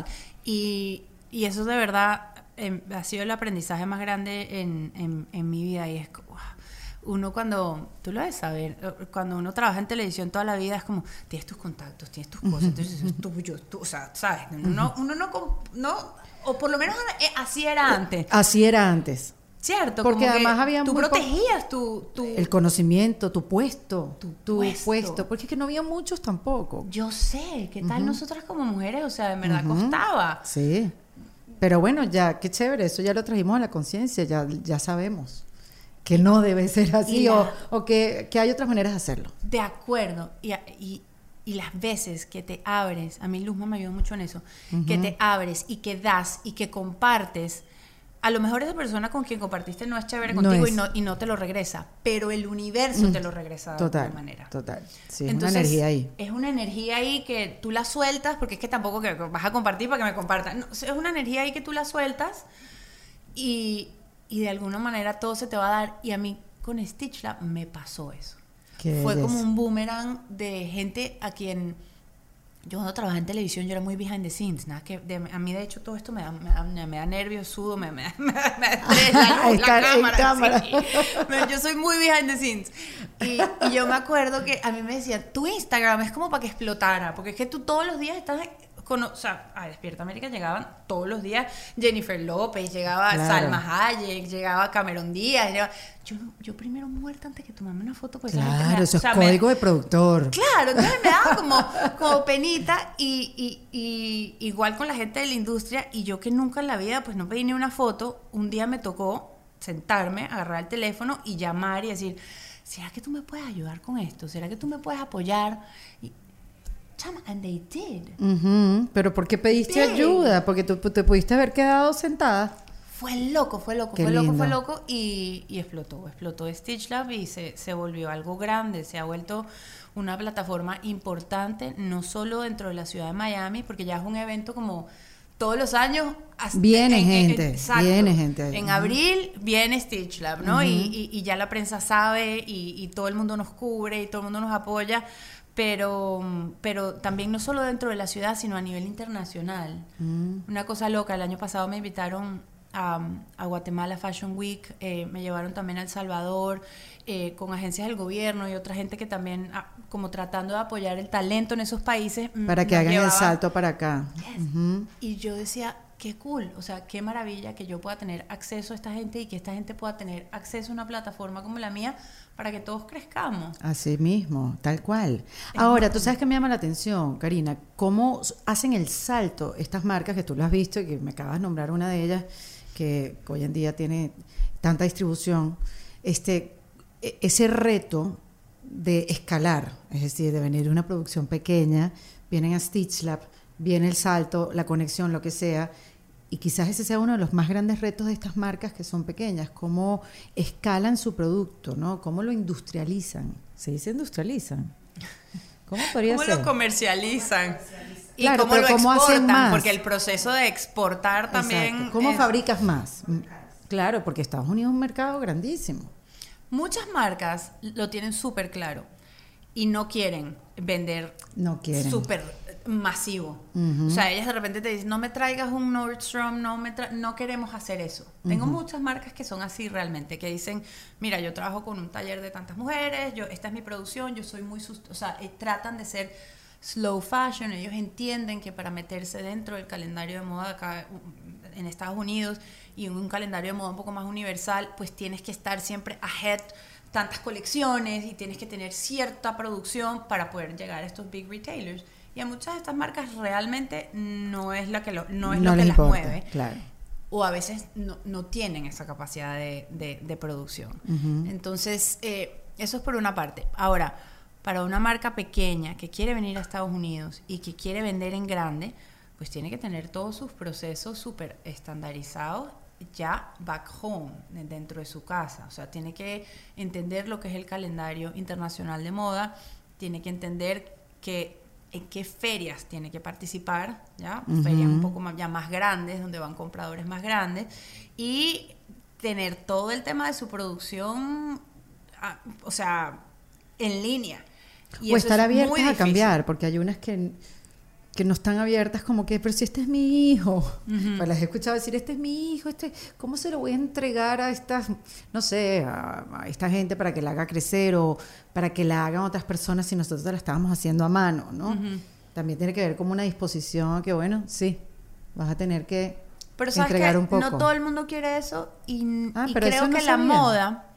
Y, y eso de verdad eh, ha sido el aprendizaje más grande en, en, en mi vida, y es wow. Uno cuando, tú lo debes saber, cuando uno trabaja en televisión toda la vida es como, tienes tus contactos, tienes tus cosas, entonces eso es tuyo, tú, o sea, ¿sabes? Uno no, uno no, no, o por lo menos así era antes. Así era antes. Cierto, porque como además que había tú protegías tu, tu... el conocimiento, tu puesto, tu, tu puesto. puesto, porque es que no había muchos tampoco. Yo sé, ¿qué tal uh-huh. nosotras como mujeres? O sea, en verdad uh-huh. costaba. Sí, pero bueno, ya, qué chévere, eso ya lo trajimos a la conciencia, ya, ya sabemos que no debe ser así, la, o, o que, que hay otras maneras de hacerlo. De acuerdo, y, y, y las veces que te abres, a mí Luzma me ayudó mucho en eso, uh-huh. que te abres y que das y que compartes, a lo mejor esa persona con quien compartiste no es chévere No contigo es. Y, no, y no te lo regresa, pero el universo mm. te lo regresa de total, alguna manera. Total, sí, Entonces, es una energía ahí. Es una energía ahí que tú la sueltas, porque es que tampoco que vas a compartir para que me compartan. No, es una energía ahí que tú la sueltas y, y de alguna manera todo se te va a dar. Y a mí con Stitch Lab me pasó eso. Qué Fue belleza. como un boomerang de gente a quien... Yo cuando trabajé en televisión yo era muy behind the scenes, nada que de, a mí de hecho todo esto me da, me da, me da nervios, sudo, me, me, me, me estresa la, Estar la cámara. en cámara. Sí. Yo soy muy behind the scenes. Y, y yo me acuerdo que a mí me decían, tu Instagram es como para que explotara, porque es que tú todos los días estás... Con, o sea, a Despierta América llegaban todos los días Jennifer López, llegaba claro. Salma Hayek, llegaba Cameron Díaz, llegaba, yo, yo primero muerta antes que tomarme una foto. Pues claro, esa gente me, eso o sea, es código me, de productor. Claro, entonces me daba como, como penita y, y, y igual con la gente de la industria, y yo que nunca en la vida pues no pedí ni una foto, un día me tocó sentarme, agarrar el teléfono y llamar y decir, ¿será que tú me puedes ayudar con esto? ¿Será que tú me puedes apoyar? Y, chama, and they did. Uh-huh. Pero ¿por qué pediste Big. ayuda? Porque tú te pudiste haber quedado sentada. Fue loco, fue loco, Qué fue lindo. loco, fue loco y, y explotó, explotó Stitch Lab y se, se volvió algo grande, se ha vuelto una plataforma importante, no solo dentro de la ciudad de Miami, porque ya es un evento como todos los años. Hasta, Viene en, gente, en, exacto, viene gente ahí. En Uh-huh. abril viene Stitch Lab, ¿no? Uh-huh. y, y, y ya la prensa sabe y, y todo el mundo nos cubre y todo el mundo nos apoya. Pero, pero también no solo dentro de la ciudad, sino a nivel internacional. Mm. Una cosa loca, el año pasado me invitaron a, a Guatemala Fashion Week, eh, me llevaron también a El Salvador, eh, con agencias del gobierno y otra gente que también, ah, como tratando de apoyar el talento en esos países. Para que hagan llevaba. el salto para acá. Yes. Uh-huh. Y yo decía, qué cool, o sea, qué maravilla que yo pueda tener acceso a esta gente y que esta gente pueda tener acceso a una plataforma como la mía para que todos crezcamos. Así mismo, tal cual. Ahora, tú sabes que me llama la atención, Karina, cómo hacen el salto estas marcas que tú lo has visto y que me acabas de nombrar una de ellas que hoy en día tiene tanta distribución, este, ese reto de escalar, es decir, de venir de una producción pequeña, vienen a Stitch Lab, viene el salto, la conexión, lo que sea, y quizás ese sea uno de los más grandes retos de estas marcas que son pequeñas, cómo escalan su producto, ¿no? Cómo lo industrializan. ¿Se dice industrializan? ¿Cómo podría ¿Cómo ser? ¿Cómo lo comercializan? Y claro, cómo pero lo ¿cómo exportan, hacen más? porque el proceso de exportar también... Exacto. ¿Cómo es... fabricas más? Claro, porque Estados Unidos es un mercado grandísimo. Muchas marcas lo tienen súper claro y no quieren vender no quieren. súper masivo. Uh-huh. O sea, ellas de repente te dicen, no me traigas un Nordstrom, no me tra- no queremos hacer eso. Uh-huh. Tengo muchas marcas que son así realmente, que dicen, mira, yo trabajo con un taller de tantas mujeres, yo esta es mi producción, yo soy muy... Sust- o sea, eh, tratan de ser slow fashion, ellos entienden que para meterse dentro del calendario de moda acá en Estados Unidos y un calendario de moda un poco más universal, pues tienes que estar siempre ahead, tantas colecciones y tienes que tener cierta producción para poder llegar a estos big retailers. Y a muchas de estas marcas realmente no es lo que, lo, no es no lo que las importa, mueve. Claro. O a veces no, no tienen esa capacidad de, de, de producción. Uh-huh. Entonces, eh, eso es por una parte. Ahora, para una marca pequeña que quiere venir a Estados Unidos y que quiere vender en grande, pues tiene que tener todos sus procesos súper estandarizados ya back home, dentro de su casa. O sea, tiene que entender lo que es el calendario internacional de moda, tiene que entender que en qué ferias tiene que participar, ¿ya? Uh-huh. Ferias un poco más, ya más grandes, donde van compradores más grandes, y tener todo el tema de su producción, a, o sea, en línea. Y o eso estar es abiertas muy a cambiar, porque hay unas que, que no están abiertas, como que, pero si este es mi hijo, uh-huh. pues las he escuchado decir, este es mi hijo, este, ¿cómo se lo voy a entregar a estas, no sé, a, a esta gente para que la haga crecer o para que la hagan otras personas si nosotros la estábamos haciendo a mano, ¿no? Uh-huh. También tiene que ver como una disposición que, bueno, sí, vas a tener que pero ¿sabes entregar qué? un poco. No todo el mundo quiere eso y, ah, y pero creo eso no que la sabía. moda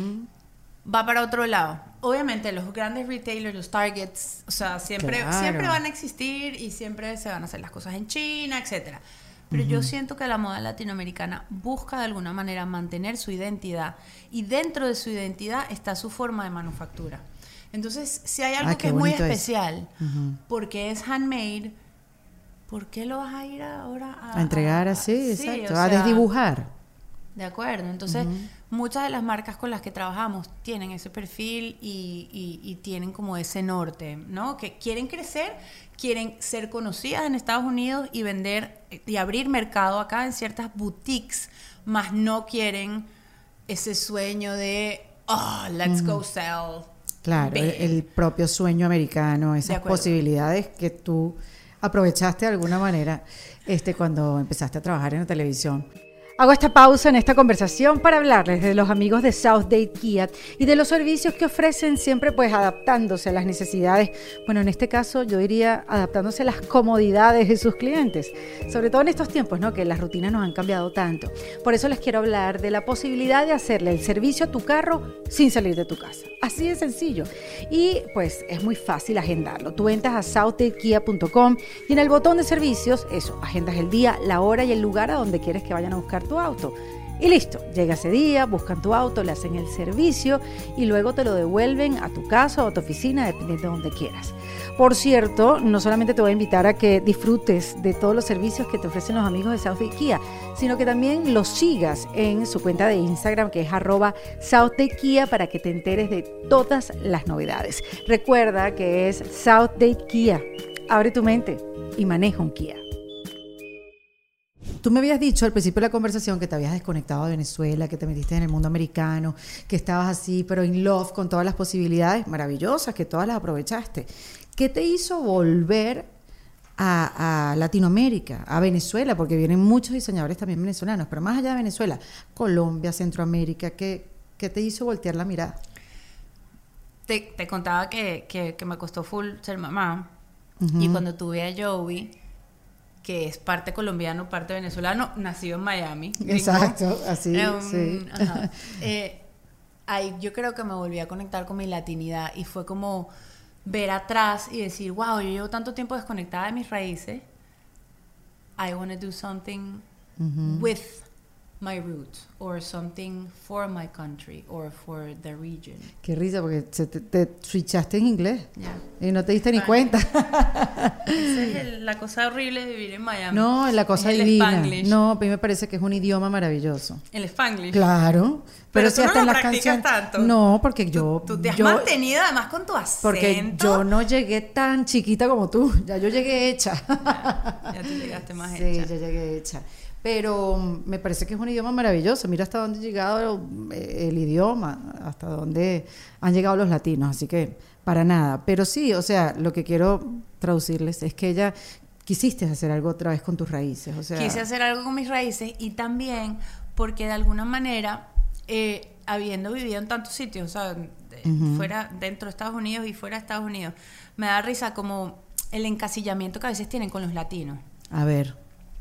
mm. va para otro lado. Obviamente los grandes retailers, los Targets, o sea, siempre, claro. siempre van a existir y siempre se van a hacer las cosas en China, etcétera. Pero uh-huh. yo siento que la moda latinoamericana busca de alguna manera mantener su identidad y dentro de su identidad está su forma de manufactura. Entonces, si hay algo ah, que es muy especial, es. Uh-huh. porque es handmade, ¿por qué lo vas a ir ahora a, a entregar a, así? sí, Exacto, o a sea, desdibujar. De acuerdo, entonces uh-huh. muchas de las marcas con las que trabajamos tienen ese perfil y, y, y tienen como ese norte, ¿no? Que quieren crecer, quieren ser conocidas en Estados Unidos y vender y abrir mercado acá en ciertas boutiques, más no quieren ese sueño de, oh, let's uh-huh. go sell. Claro, el, el propio sueño americano, esas posibilidades que tú aprovechaste de alguna manera este, cuando empezaste a trabajar en la televisión. Hago esta pausa en esta conversación para hablarles de los amigos de Southdale Kia y de los servicios que ofrecen, siempre pues adaptándose a las necesidades, bueno, en este caso yo diría adaptándose a las comodidades de sus clientes, sobre todo en estos tiempos, ¿no? Que las rutinas nos han cambiado tanto. Por eso les quiero hablar de la posibilidad de hacerle el servicio a tu carro sin salir de tu casa. Así de sencillo. Y pues es muy fácil agendarlo. Tú entras a southdale kia punto com y en el botón de servicios, eso, agendas el día, la hora y el lugar a donde quieres que vayan a buscar tu auto. Y listo, llega ese día, buscan tu auto, le hacen el servicio y luego te lo devuelven a tu casa o a tu oficina, dependiendo de donde quieras. Por cierto, no solamente te voy a invitar a que disfrutes de todos los servicios que te ofrecen los amigos de Southdale Kia, sino que también los sigas en su cuenta de Instagram, que es arroba Southdale Kia, para que te enteres de todas las novedades. Recuerda que es Southdale Kia. Abre tu mente y maneja un Kia. Tú me habías dicho al principio de la conversación que te habías desconectado de Venezuela, que te metiste en el mundo americano, que estabas así, pero in love con todas las posibilidades maravillosas, que todas las aprovechaste. ¿Qué te hizo volver a, a Latinoamérica, a Venezuela? Porque vienen muchos diseñadores también venezolanos, pero más allá de Venezuela, Colombia, Centroamérica, ¿qué, qué te hizo voltear la mirada? Te, te contaba que, que, que me costó full ser mamá, uh-huh. y cuando tuve a Joey, que es parte colombiano, parte venezolano, nacido en Miami. Exacto, ¿no? Así, um, sí. Ajá. Eh, ahí yo creo que me volví a conectar con mi latinidad y fue como ver atrás y decir, wow, yo llevo tanto tiempo desconectada de mis raíces. I want to do something uh-huh. with my roots or something for my country or for the region. Qué risa, porque se te, te switchaste en inglés yeah. y no te diste ni Ay. cuenta. Esa es el, la cosa horrible de vivir en Miami. No, la cosa es divina. El Spanglish. No, a mí me parece que es un idioma maravilloso. El Spanglish. Claro. Pero, pero si tú hasta no en lo las practicas canciones, tanto. No, porque yo... Tú, tú te has yo, mantenido además con tu acento. Porque yo no llegué tan chiquita como tú. Ya yo llegué hecha. Ya, ya tú llegaste más sí, hecha. Sí, ya llegué hecha. Pero me parece que es un idioma maravilloso. Mira hasta dónde ha llegado el, el idioma, hasta dónde han llegado los latinos. Así que, para nada. Pero sí, o sea, lo que quiero traducirles es que ella... Quisiste hacer algo otra vez con tus raíces. O sea, quise hacer algo con mis raíces y también porque de alguna manera... Eh, habiendo vivido en tantos sitios, o sea, de, uh-huh. fuera, dentro de Estados Unidos y fuera de Estados Unidos, me da risa como el encasillamiento que a veces tienen con los latinos. A ver.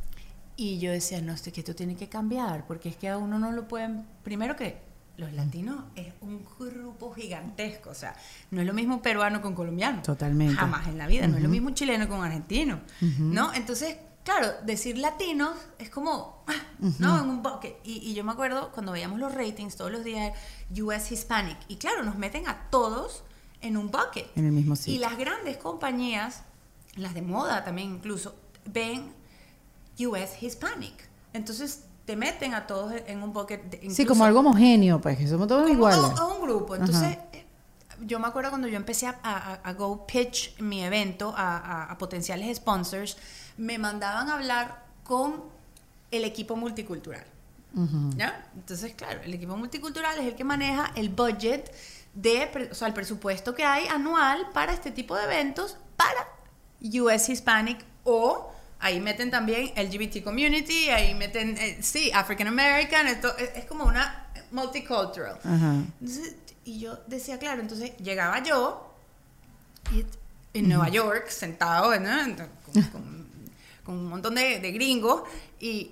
Y yo decía, no, es que esto tiene que cambiar, porque es que a uno no lo pueden... Primero que los latinos es un grupo gigantesco, o sea, no es lo mismo peruano con colombiano. Totalmente. Jamás en la vida, uh-huh. no es lo mismo chileno con argentino, uh-huh. ¿no? Entonces... Claro, decir latinos es como, uh-huh. ¿no? En un bucket. Y, y yo me acuerdo cuando veíamos los ratings todos los días, U S Hispanic. Y claro, nos meten a todos en un bucket. En el mismo sitio. Y las grandes compañías, las de moda también incluso, ven U S Hispanic. Entonces te meten a todos en un bucket. De, sí, como algo homogéneo, pues, que somos todos iguales. A, a un grupo. Entonces... Uh-huh. Yo me acuerdo cuando yo empecé a, a, a go pitch mi evento a, a, a potenciales sponsors, me mandaban a hablar con el equipo multicultural. Uh-huh. ¿Ya? Entonces, claro, el equipo multicultural es el que maneja el budget, de, o sea, el presupuesto que hay anual para este tipo de eventos para U S Hispanic, o ahí meten también L G B T community, ahí meten, eh, sí, African American, esto es, es como una multicultural. Uh-huh. Entonces, y yo decía, claro, entonces llegaba yo y, en uh-huh. Nueva York, sentado, ¿no? con, con, con un montón de, de gringos, y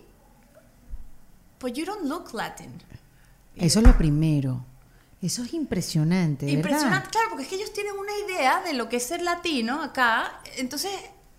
pues you don't look Latin. Y eso es lo primero. Eso es impresionante, ¿verdad? Impresionante, claro, porque es que ellos tienen una idea de lo que es ser latino acá, entonces...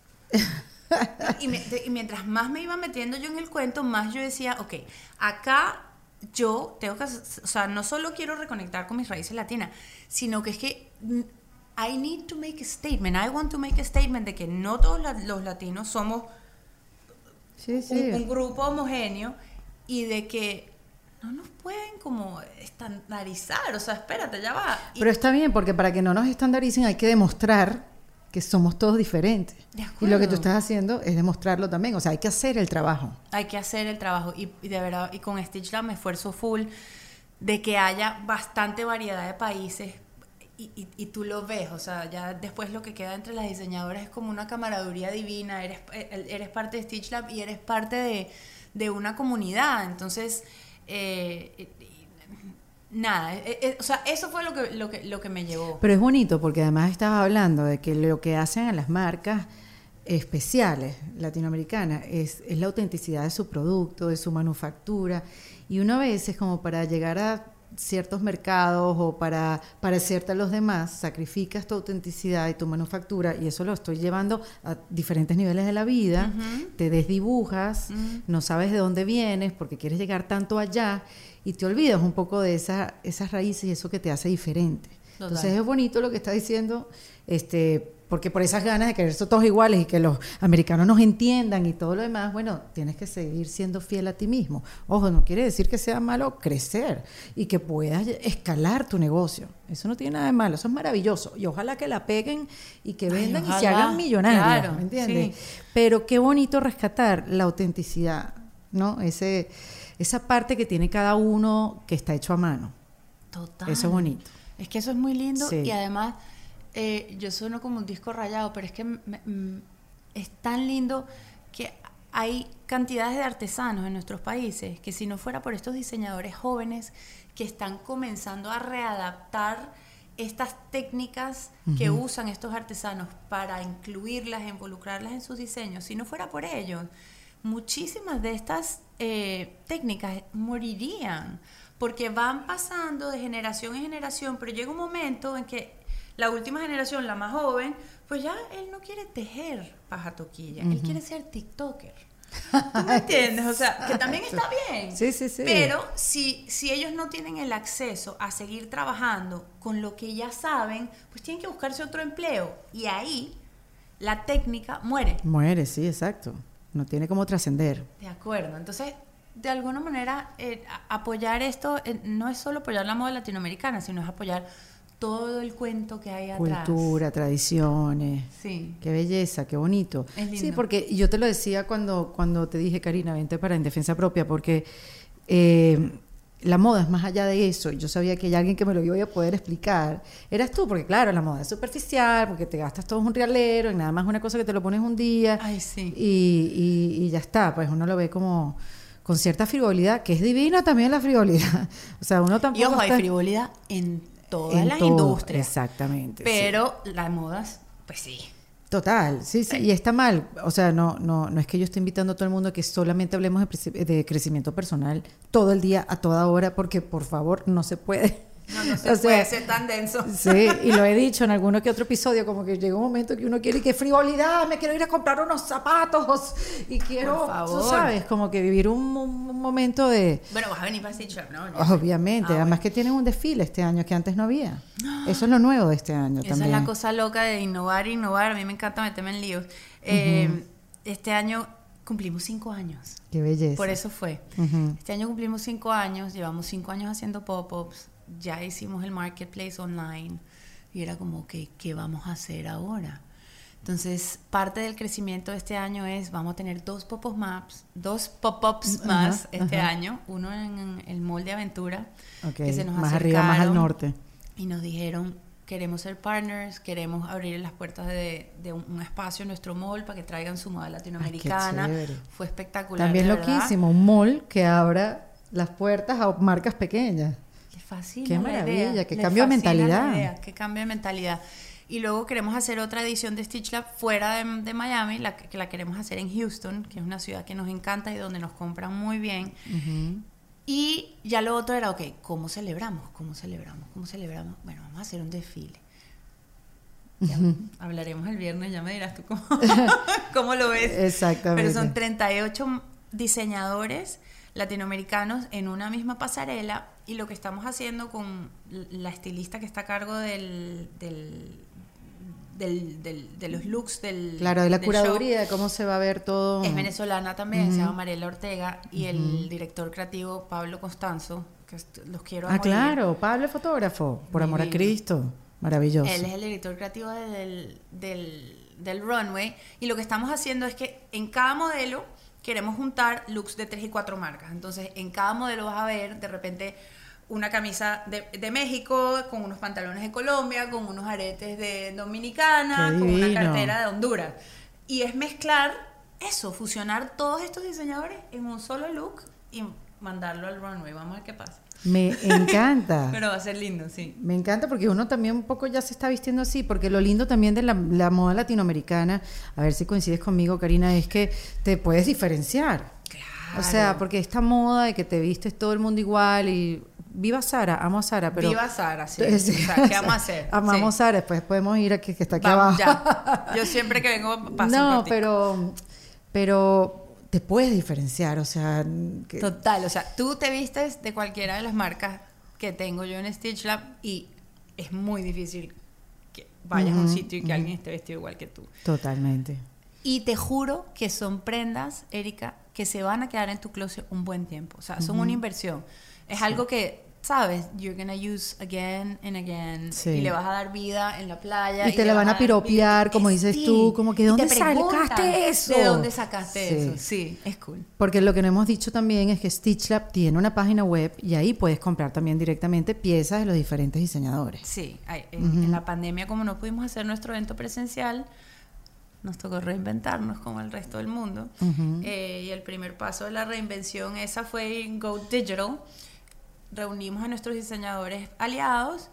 y, me, y mientras más me iba metiendo yo en el cuento, más yo decía, ok, acá... yo tengo que, o sea, no solo quiero reconectar con mis raíces latinas, sino que es que I need to make a statement, I want to make a statement de que no todos los latinos somos sí, sí. Un, un grupo homogéneo y de que no nos pueden como estandarizar, o sea, espérate, ya va. Y, Pero está bien, porque para que no nos estandaricen hay que demostrar que somos todos diferentes. De Y lo acuerdo. que tú estás haciendo es demostrarlo también, o sea, hay que hacer el trabajo. hay que hacer el trabajo y, y de verdad, y con Stitch Lab me esfuerzo full de que haya bastante variedad de países y, y, y tú lo ves, o sea, ya después lo que queda entre las diseñadoras es como una camaradería divina, eres, eres parte de Stitch Lab y eres parte de, de una comunidad, entonces, eh, nada, eh, eh, o sea, eso fue lo que, lo que, lo que me llevó. Pero es bonito porque además estabas hablando de que lo que hacen a las marcas especiales latinoamericanas es, es la autenticidad de su producto, de su manufactura, y uno a veces como para llegar a ciertos mercados o para parecerte a los demás, sacrificas tu autenticidad y tu manufactura, y eso lo estoy llevando a diferentes niveles de la vida, Uh-huh. te desdibujas, Uh-huh. no sabes de dónde vienes porque quieres llegar tanto allá y te olvidas un poco de esa, esas raíces y eso que te hace diferente. Total. Entonces es bonito lo que está diciendo, este, porque por esas ganas de querer ser todos iguales y que los americanos nos entiendan y todo lo demás, bueno, tienes que seguir siendo fiel a ti mismo. Ojo, no quiere decir que sea malo crecer y que puedas escalar tu negocio. Eso no tiene nada de malo, eso es maravilloso. Y ojalá que la peguen y que Ay, vendan y se ojalá, hagan millonarios, claro, ¿me entiendes? sí. Pero qué bonito rescatar la autenticidad, ¿no? Ese, esa parte que tiene cada uno que está hecho a mano. Total. Eso es bonito. Es que eso es muy lindo Sí. y además eh, yo sueno como un disco rayado, pero es que me- me- es tan lindo que hay cantidades de artesanos en nuestros países que si no fuera por estos diseñadores jóvenes que están comenzando a readaptar estas técnicas que Ujú. usan estos artesanos para incluirlas, involucrarlas en sus diseños, si no fuera por ellos, muchísimas de estas eh, técnicas morirían porque van pasando de generación en generación, pero llega un momento en que la última generación, la más joven, pues ya él no quiere tejer paja toquilla, él quiere ser TikToker. ¿Tú me entiendes? O sea, que también está bien. Sí, sí, sí. Pero si, si ellos no tienen el acceso a seguir trabajando con lo que ya saben, pues tienen que buscarse otro empleo. Y ahí la técnica muere. Muere, sí, exacto. No tiene como trascender. De acuerdo. Entonces, de alguna manera, eh, a- apoyar esto eh, no es solo apoyar la moda latinoamericana, sino es apoyar todo el cuento que hay atrás. Cultura, tradiciones. Sí. Qué belleza, qué bonito. Es lindo. Sí, porque yo te lo decía cuando, cuando te dije, Karina, vente para En Defensa Propia, porque eh, la moda es más allá de eso. Yo sabía que hay alguien que me lo iba a poder explicar. Eras tú, porque claro, la moda es superficial, porque te gastas todo un realero, y nada más una cosa que te lo pones un día. Ay, sí. Y, y, y ya está, pues uno lo ve como con cierta frivolidad, que es divina también la frivolidad. O sea, uno tampoco Y ojo, hay está frivolidad en todas en las todo. industrias. Exactamente. sí. Pero las modas, pues sí. Total, sí, sí, Sí. y está mal. O sea, no, no, no es que yo esté invitando a todo el mundo a que solamente hablemos de, preci- de crecimiento personal todo el día, a toda hora, porque por favor no se puede. No, no se O sea, puede ser tan denso. Sí, y lo he dicho en alguno que otro episodio, como que llega un momento que uno quiere que frivolidad, me quiero ir a comprar unos zapatos y quiero, Por favor. tú sabes, como que vivir un, un- un momento de... Bueno, vas a venir para Stitch Lab, ¿no? Yo sé. Obviamente, Ah, además bueno. que tienen un desfile este año que antes no había. Eso es lo nuevo de este año Esa también. es la cosa loca de innovar, innovar. A mí me encanta meterme en líos. Eh, Este año cumplimos cinco años. Qué belleza. Por eso fue. Ujú. Este año cumplimos cinco años, llevamos cinco años haciendo pop-ups, ya hicimos el marketplace online y era como que, ¿qué vamos a hacer ahora? Entonces, parte del crecimiento de este año es, vamos a tener dos pop-up maps, dos pop-ups Ajá, más este ajá. año, uno en el Mall de Aventura, Ok, que se nos más arriba, más al acercaron norte. y nos dijeron, queremos ser partners, queremos abrir las puertas de, de un, un espacio en nuestro mall para que traigan su moda latinoamericana. chévere. Fue espectacular. También de verdad. loquísimo, un mall que abra las puertas a marcas pequeñas. Qué fascina Qué la maravilla, idea. qué Les cambio de fascina la mentalidad. idea, qué cambio de mentalidad. Y luego queremos hacer otra edición de Stitch Lab fuera de, de Miami, la que que la queremos hacer en Houston, que es una ciudad que nos encanta y donde nos compran muy bien. Ujú. Y ya lo otro era, ok, ¿cómo celebramos? ¿Cómo celebramos? ¿Cómo celebramos? Bueno, vamos a hacer un desfile. Ya hablaremos el viernes, ya me dirás tú cómo, cómo lo ves. Exactamente. Pero son treinta y ocho diseñadores latinoamericanos en una misma pasarela y lo que estamos haciendo con la estilista que está a cargo del, del, del, del, de los looks del Claro, de la del curaduría, show. de cómo se va a ver todo. Es venezolana también, Uh-huh. se llama Mariela Ortega, y uh-huh. el director creativo Pablo Constanzo, que los quiero a Ah, morir. claro, Pablo es fotógrafo, por amor a Cristo, maravilloso. Él es el director creativo del, del, del runway, y lo que estamos haciendo es que en cada modelo queremos juntar looks de tres y cuatro marcas. Entonces, en cada modelo vas a ver de repente una camisa de, de México, con unos pantalones de Colombia, con unos aretes de Dominicana, con una cartera de Honduras. Y es mezclar eso, fusionar todos estos diseñadores en un solo look y mandarlo al runway. Vamos a ver qué pasa. Me encanta. Pero va a ser lindo, sí. Me encanta porque uno también un poco ya se está vistiendo así, porque lo lindo también de la, la moda latinoamericana, a ver si coincides conmigo, Karina, es que te puedes diferenciar. Claro. O sea, porque esta moda de que te vistes todo el mundo igual y... Viva Sara, amo a Sara, pero... Viva Sara, sí. O sea, ¿qué vamos a hacer? Amamos sí. Sara, después podemos ir aquí, que está aquí Vamos, abajo. Ya. Yo siempre que vengo paso No, un pero... Pero te puedes diferenciar, o sea... Que... Total, o sea, tú te vistes de cualquiera de las marcas que tengo yo en Stitch Lab y es muy difícil que vayas uh-huh, a un sitio y que uh-huh. alguien esté vestido igual que tú. Totalmente. Y te juro que son prendas, Erika, que se van a quedar en tu closet un buen tiempo. O sea, son uh-huh. una inversión. Es sí. algo que, ¿sabes? You're gonna use again and again. Sí. Y le vas a dar vida en la playa. Y te y la van a piropear, como dices sí. tú. Como que, ¿de dónde sacaste eso? ¿De dónde sacaste sí. eso? Sí, es cool. Porque lo que no hemos dicho también es que Stitch Lab tiene una página web y ahí puedes comprar también directamente piezas de los diferentes diseñadores. Sí. Hay, en, uh-huh. en la pandemia, como no pudimos hacer nuestro evento presencial, nos tocó reinventarnos como el resto del mundo. Uh-huh. Eh, y el primer paso de la reinvención esa fue en Go Digital. Reunimos a nuestros diseñadores aliados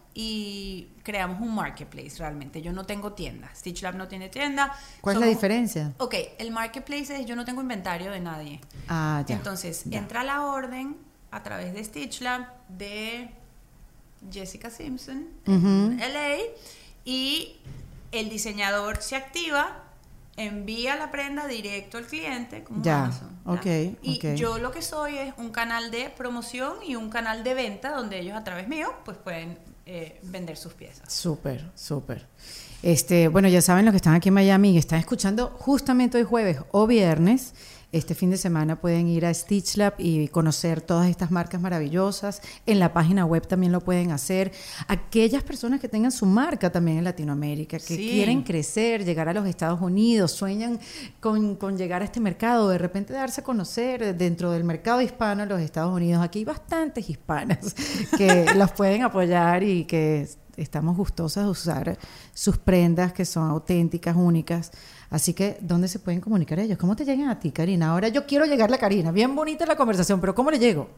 y creamos un marketplace realmente. Yo no tengo tienda. Stitch Lab no tiene tienda. ¿Cuál Somos... es la diferencia? Ok, el marketplace es yo no tengo inventario de nadie. Ah, ya. Entonces, ya. entra la orden a través de Stitch Lab de Jessica Simpson uh-huh. en L A y el diseñador se activa, envía la prenda directo al cliente como ya, Amazon, okay, y okay. yo lo que soy es un canal de promoción y un canal de venta donde ellos a través mío pues pueden eh, vender sus piezas. Súper, súper. Este, bueno, ya saben los que están aquí en Miami y están escuchando justamente hoy jueves o viernes. Este fin de semana pueden ir a Stitch Lab y conocer todas estas marcas maravillosas. En la página web también lo pueden hacer. Aquellas personas que tengan su marca también en Latinoamérica, que sí. quieren crecer, llegar a los Estados Unidos, sueñan con, con llegar a este mercado, de repente darse a conocer dentro del mercado hispano en los Estados Unidos. Aquí hay bastantes hispanas que los pueden apoyar y que estamos gustosas de usar sus prendas que son auténticas, únicas. Así que, ¿dónde se pueden comunicar ellos? ¿Cómo te llegan a ti, Karina? Ahora yo quiero llegarle a Karina. Bien bonita la conversación, pero ¿cómo le llego?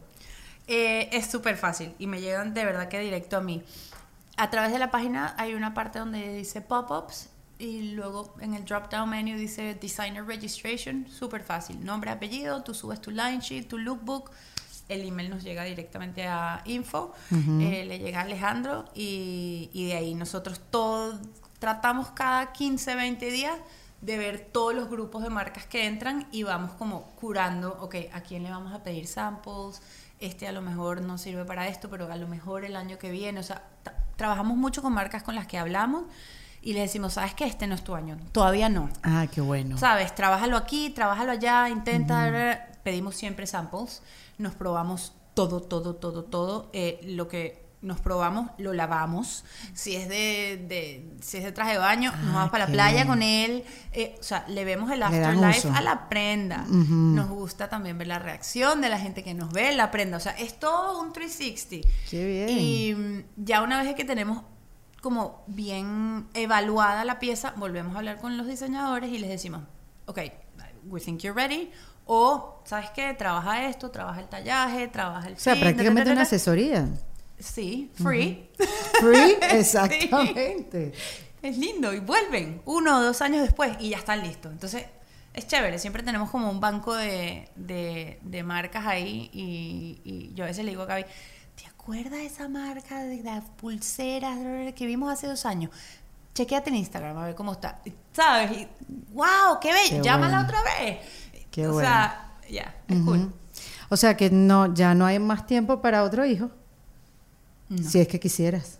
Eh, es súper fácil y me llegan de verdad que directo a mí. A través de la página hay una parte donde dice pop-ups y luego en el drop-down menu dice Designer Registration. Súper fácil. Nombre, apellido, tú subes tu line sheet, tu lookbook. El email nos llega directamente a info. Uh-huh. eh, le llega a Alejandro y, y de ahí nosotros todos tratamos cada quince, veinte días de ver todos los grupos de marcas que entran y vamos como curando, ok, ¿a quién le vamos a pedir samples? Este a lo mejor no sirve para esto, pero a lo mejor el año que viene, o sea, t- trabajamos mucho con marcas con las que hablamos y les decimos, ¿sabes qué? Este no es tu año, todavía no. Ah, qué bueno. ¿Sabes? Trabájalo aquí, trabájalo allá, intenta, uh-huh. pedimos siempre samples, nos probamos todo, todo, todo, todo, eh, lo que nos probamos, lo lavamos. Si es de, de, si es de traje de baño, ah, nos vamos para la playa bien. Con él. Eh, o sea, le vemos el afterlife a la prenda. Uh-huh. Nos gusta también ver la reacción de la gente que nos ve la prenda. O sea, es todo un trescientos sesenta. Qué bien. Y ya una vez que tenemos como bien evaluada la pieza, volvemos a hablar con los diseñadores y les decimos, ok, we think you're ready. O, ¿sabes qué? Trabaja esto, trabaja el tallaje, trabaja el... O sea, fin, prácticamente da, da, da, una asesoría. Sí, free. Uh-huh. Free, exactamente. Sí. Es lindo. Y vuelven uno o dos años después y ya están listos. Entonces, es chévere. Siempre tenemos como un banco de, de, de marcas ahí y, y yo a veces le digo a Gaby, ¿te acuerdas de esa marca de las pulseras que vimos hace dos años? Chequéate en Instagram a ver cómo está. ¿Sabes? Y, ¡wow! ¡Qué bello! Qué Llámala bueno. Otra vez. Qué o bueno. sea, ya, yeah, es uh-huh. cool. O sea que no, ya no hay más tiempo para otro hijo. No. Si es que quisieras.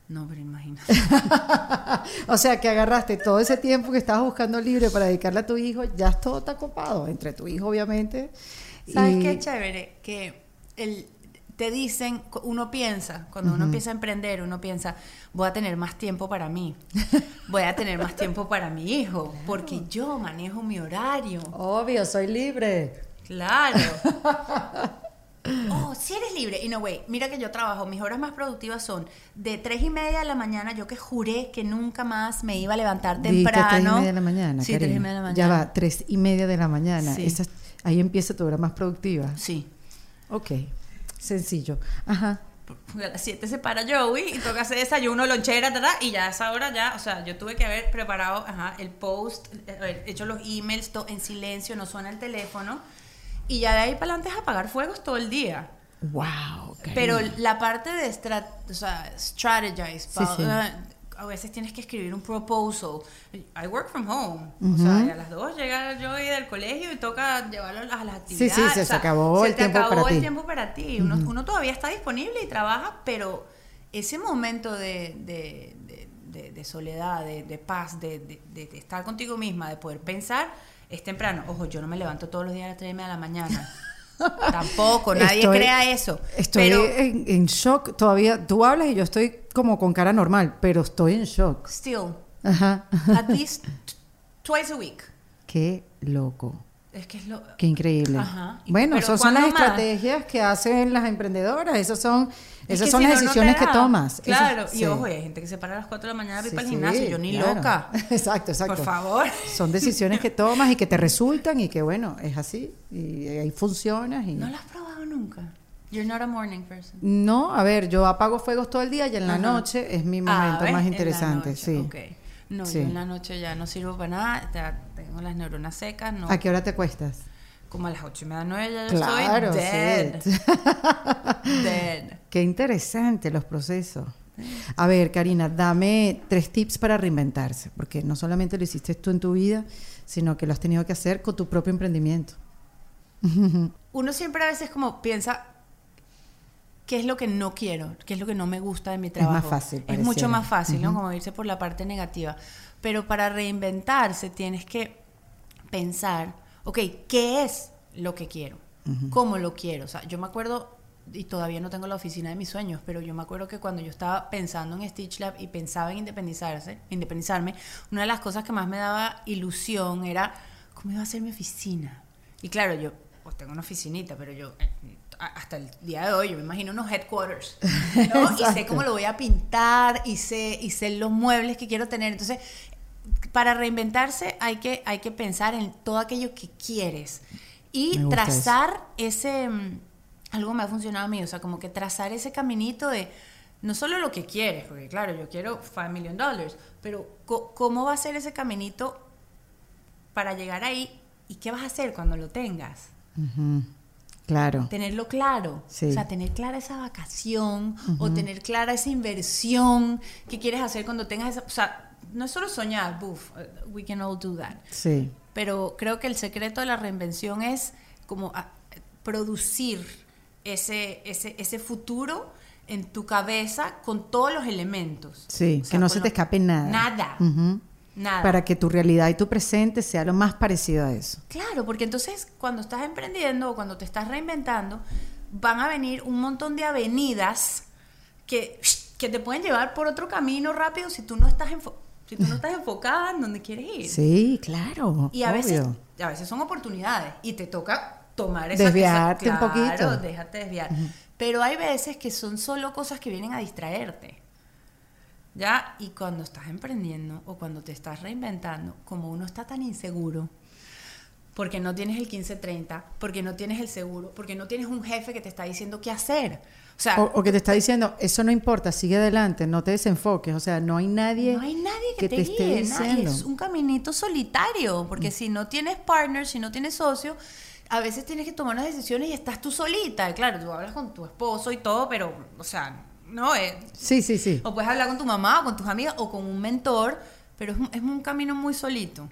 No, pero imagínate. O sea, que agarraste todo ese tiempo que estabas buscando libre para dedicarle a tu hijo, ya todo está copado, entre tu hijo obviamente. ¿Sabes y... qué chévere? Que el, te dicen, uno piensa, cuando uh-huh. uno empieza a emprender, uno piensa, voy a tener más tiempo para mí, voy a tener más tiempo para mi hijo, porque yo manejo mi horario. Obvio, soy libre. Claro. Oh, si eres libre. Y no, güey, mira que yo trabajo, mis horas más productivas son de tres y media de la mañana, yo que juré que nunca más me iba a levantar temprano. tres y media de la mañana, Sí, Karina. tres y media de la mañana. Ya va, tres y media de la mañana. Sí. Esa, ahí empieza tu hora más productiva. Sí. Ok, sencillo. Ajá. A las siete se para Joey y toca hacer desayuno, lonchera, tada, y ya a esa hora ya, o sea, yo tuve que haber preparado ajá, el post, haber hecho los emails todo en silencio, no suena el teléfono. Y ya de ahí para adelante es apagar fuegos todo el día. Wow. Karina. Pero la parte de strat, o sea, strategize, Sí, pa, sí. uh, a veces tienes que escribir un proposal. I work from home. Uh-huh. O sea, y a las dos llega yo del colegio y toca llevarlo a las actividades. Sí, sí, se, o sea, se acabó se el te tiempo acabó para el ti. tiempo para ti. Uno, uh-huh. uno todavía está disponible y trabaja, pero ese momento de, de, de, de, de soledad, de, de paz, de, de, de estar contigo misma, de poder pensar, es temprano. Ojo, yo no me levanto todos los días a las tres y media de la mañana. Tampoco, nadie estoy, crea eso. Estoy pero, en, en shock todavía. Tú hablas y yo estoy como con cara normal, pero estoy en shock. Still, Ajá. at least t- twice a week. Qué loco. Es que es lo... Qué increíble. Ajá. Bueno, Pero esas son las ¿cuándo más? estrategias que hacen las emprendedoras. Esas son, Es esas que son si las no, no decisiones te que da. tomas. Claro, Esas, y sí. ojo, hay gente que se para a las cuatro de la mañana para ir Sí, para el sí, gimnasio. Yo ni claro. loca. Exacto, exacto. Por favor. Son decisiones que tomas y que te resultan y que, bueno, es así. Y ahí funcionas. Y... ¿No lo has probado nunca? You're not a morning person. No, a ver, yo apago fuegos todo el día y en la Ajá. noche es mi Ah, momento ¿ves? más En la interesante. noche, Sí. okay. No, Sí. yo en la noche ya no sirvo para nada. Ya tengo las neuronas secas. No. ¿A qué hora te acuestas? Como a las ocho y media, nueve ya yo Claro, estoy dead. sí. Dead. Qué interesante los procesos. A ver, Karina, dame tres tips para reinventarse, porque no solamente lo hiciste tú en tu vida, sino que lo has tenido que hacer con tu propio emprendimiento. Uno siempre a veces como piensa qué es lo que no quiero, qué es lo que no me gusta de mi trabajo. Es más fácil, Es pareciera. mucho más fácil, ¿no? Uh-huh. Como irse por la parte negativa. Pero para reinventarse tienes que pensar, ok, ¿qué es lo que quiero? Uh-huh. ¿Cómo lo quiero? O sea, yo me acuerdo, y todavía no tengo la oficina de mis sueños, pero yo me acuerdo que cuando yo estaba pensando en Stitch Lab y pensaba en independizarse, independizarme, una de las cosas que más me daba ilusión era cómo iba a ser mi oficina. Y claro, yo pues tengo una oficinita, pero yo eh, hasta el día de hoy yo me imagino unos headquarters, ¿no? Y sé cómo lo voy a pintar y sé, y sé los muebles que quiero tener. Entonces, para reinventarse hay que, hay que pensar en todo aquello que quieres y trazar eso. ese... Algo me ha funcionado a mí, o sea, como que trazar ese caminito de no solo lo que quieres, porque claro, yo quiero five million dollars, pero co- ¿cómo va a ser ese caminito para llegar ahí y qué vas a hacer cuando lo tengas? Uh-huh. Claro. Tenerlo claro, sí. O sea, tener clara esa vacación uh-huh. o tener clara esa inversión que quieres hacer cuando tengas esa... O sea, no es solo soñar, buf, we can all do that. Sí. Pero creo que el secreto de la reinvención es como a, producir ese, ese, ese futuro en tu cabeza con todos los elementos. Sí, o sea, que no se lo, te escape nada. Nada. Uh-huh. Nada. Para que tu realidad y tu presente sea lo más parecido a eso. Claro, porque entonces cuando estás emprendiendo o cuando te estás reinventando, van a venir un montón de avenidas que, que te pueden llevar por otro camino rápido si tú no estás enfo- si tú no estás enfocada en donde quieres ir. Sí, claro. Y a obvio. veces, a veces son oportunidades y te toca tomar esa... Desviarte esa, un poquito. Claro, déjate desviar. Uh-huh. Pero hay veces que son solo cosas que vienen a distraerte. ¿Ya? Y cuando estás emprendiendo o cuando te estás reinventando, como uno está tan inseguro, porque no tienes el quince treinta, porque no tienes el seguro, porque no tienes un jefe que te está diciendo qué hacer. O sea, o, o que te está diciendo, eso no importa, sigue adelante, no te desenfoques. O sea, no hay nadie, no hay nadie que, que te, te, guíe, esté diciendo. nadie. Es un caminito solitario, porque mm. si no tienes partner, si no tienes socio, a veces tienes que tomar unas decisiones y estás tú solita. Y claro, tú hablas con tu esposo y todo, pero, o sea, no es... Sí, sí, sí. O puedes hablar con tu mamá, o con tus amigas, o con un mentor, pero es un, es un camino muy solito.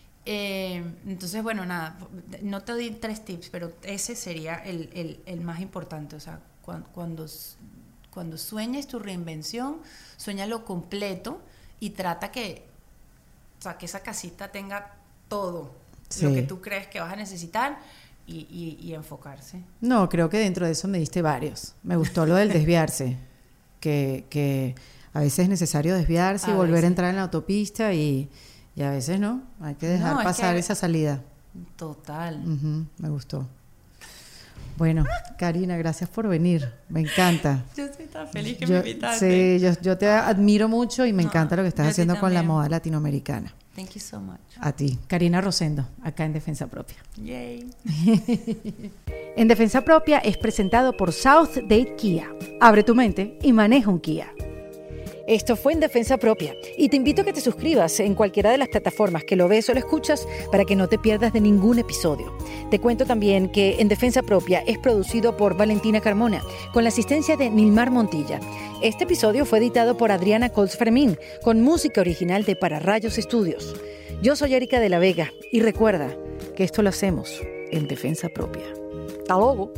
Eh, entonces, bueno, nada, no te doy tres tips, pero ese sería el, el, el más importante. O sea, cuando, cuando, cuando sueñes tu reinvención, suéñalo completo y trata que, o sea, que esa casita tenga todo sí. lo que tú crees que vas a necesitar y, y, y enfocarse. No, creo que dentro de eso me diste varios. Me gustó lo del desviarse, que, que a veces es necesario desviarse a y volver veces. a entrar en la autopista y, y a veces no, hay que dejar no, pasar que... esa salida. Total. Uh-huh, me gustó. Bueno, Karina, gracias por venir. Me encanta. Yo estoy tan feliz que yo, me invitaste. Sí, yo, yo te admiro mucho y me no, encanta lo que estás haciendo con la moda latinoamericana. Thank you so much. A ti, Karina Rosendo, acá en Defensa Propia. Yay. En Defensa Propia es presentado por South Date Kia. Abre tu mente y maneja un Kia. Esto fue En Defensa Propia y te invito a que te suscribas en cualquiera de las plataformas que lo ves o lo escuchas para que no te pierdas de ningún episodio. Te cuento también que En Defensa Propia es producido por Valentina Carmona con la asistencia de Nilmar Montilla. Este episodio fue editado por Adriana Colts Fermín con música original de Para Rayos Estudios. Yo soy Erika de la Vega y recuerda que esto lo hacemos en Defensa Propia. ¡Hasta luego!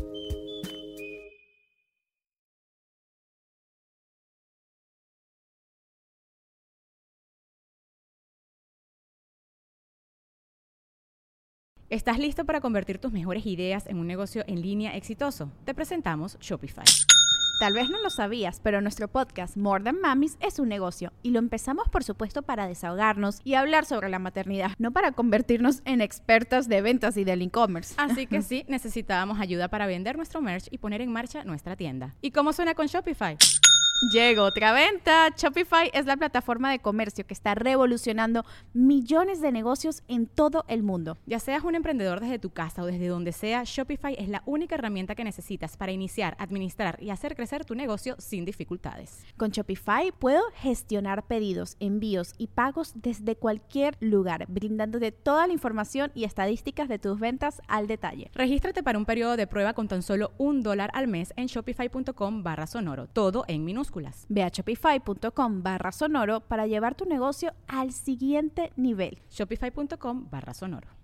¿Estás listo para convertir tus mejores ideas en un negocio en línea exitoso? Te presentamos Shopify. Tal vez no lo sabías, pero nuestro podcast More Than Mamis es un negocio y lo empezamos por supuesto para desahogarnos y hablar sobre la maternidad, no para convertirnos en expertas de ventas y del e-commerce. Así que sí, necesitábamos ayuda para vender nuestro merch y poner en marcha nuestra tienda. ¿Y cómo suena con Shopify? Llegó otra venta. Shopify es la plataforma de comercio que está revolucionando millones de negocios en todo el mundo. Ya seas un emprendedor desde tu casa o desde donde sea, Shopify es la única herramienta que necesitas para iniciar, administrar y hacer crecer tu negocio sin dificultades. Con Shopify puedo gestionar pedidos, envíos y pagos desde cualquier lugar, brindándote toda la información y estadísticas de tus ventas al detalle. Regístrate para un periodo de prueba con tan solo un dólar al mes en shopify.com barra sonoro, todo en minúsculas. Ve a shopify.com barra sonoro para llevar tu negocio al siguiente nivel. Shopify.com barra sonoro.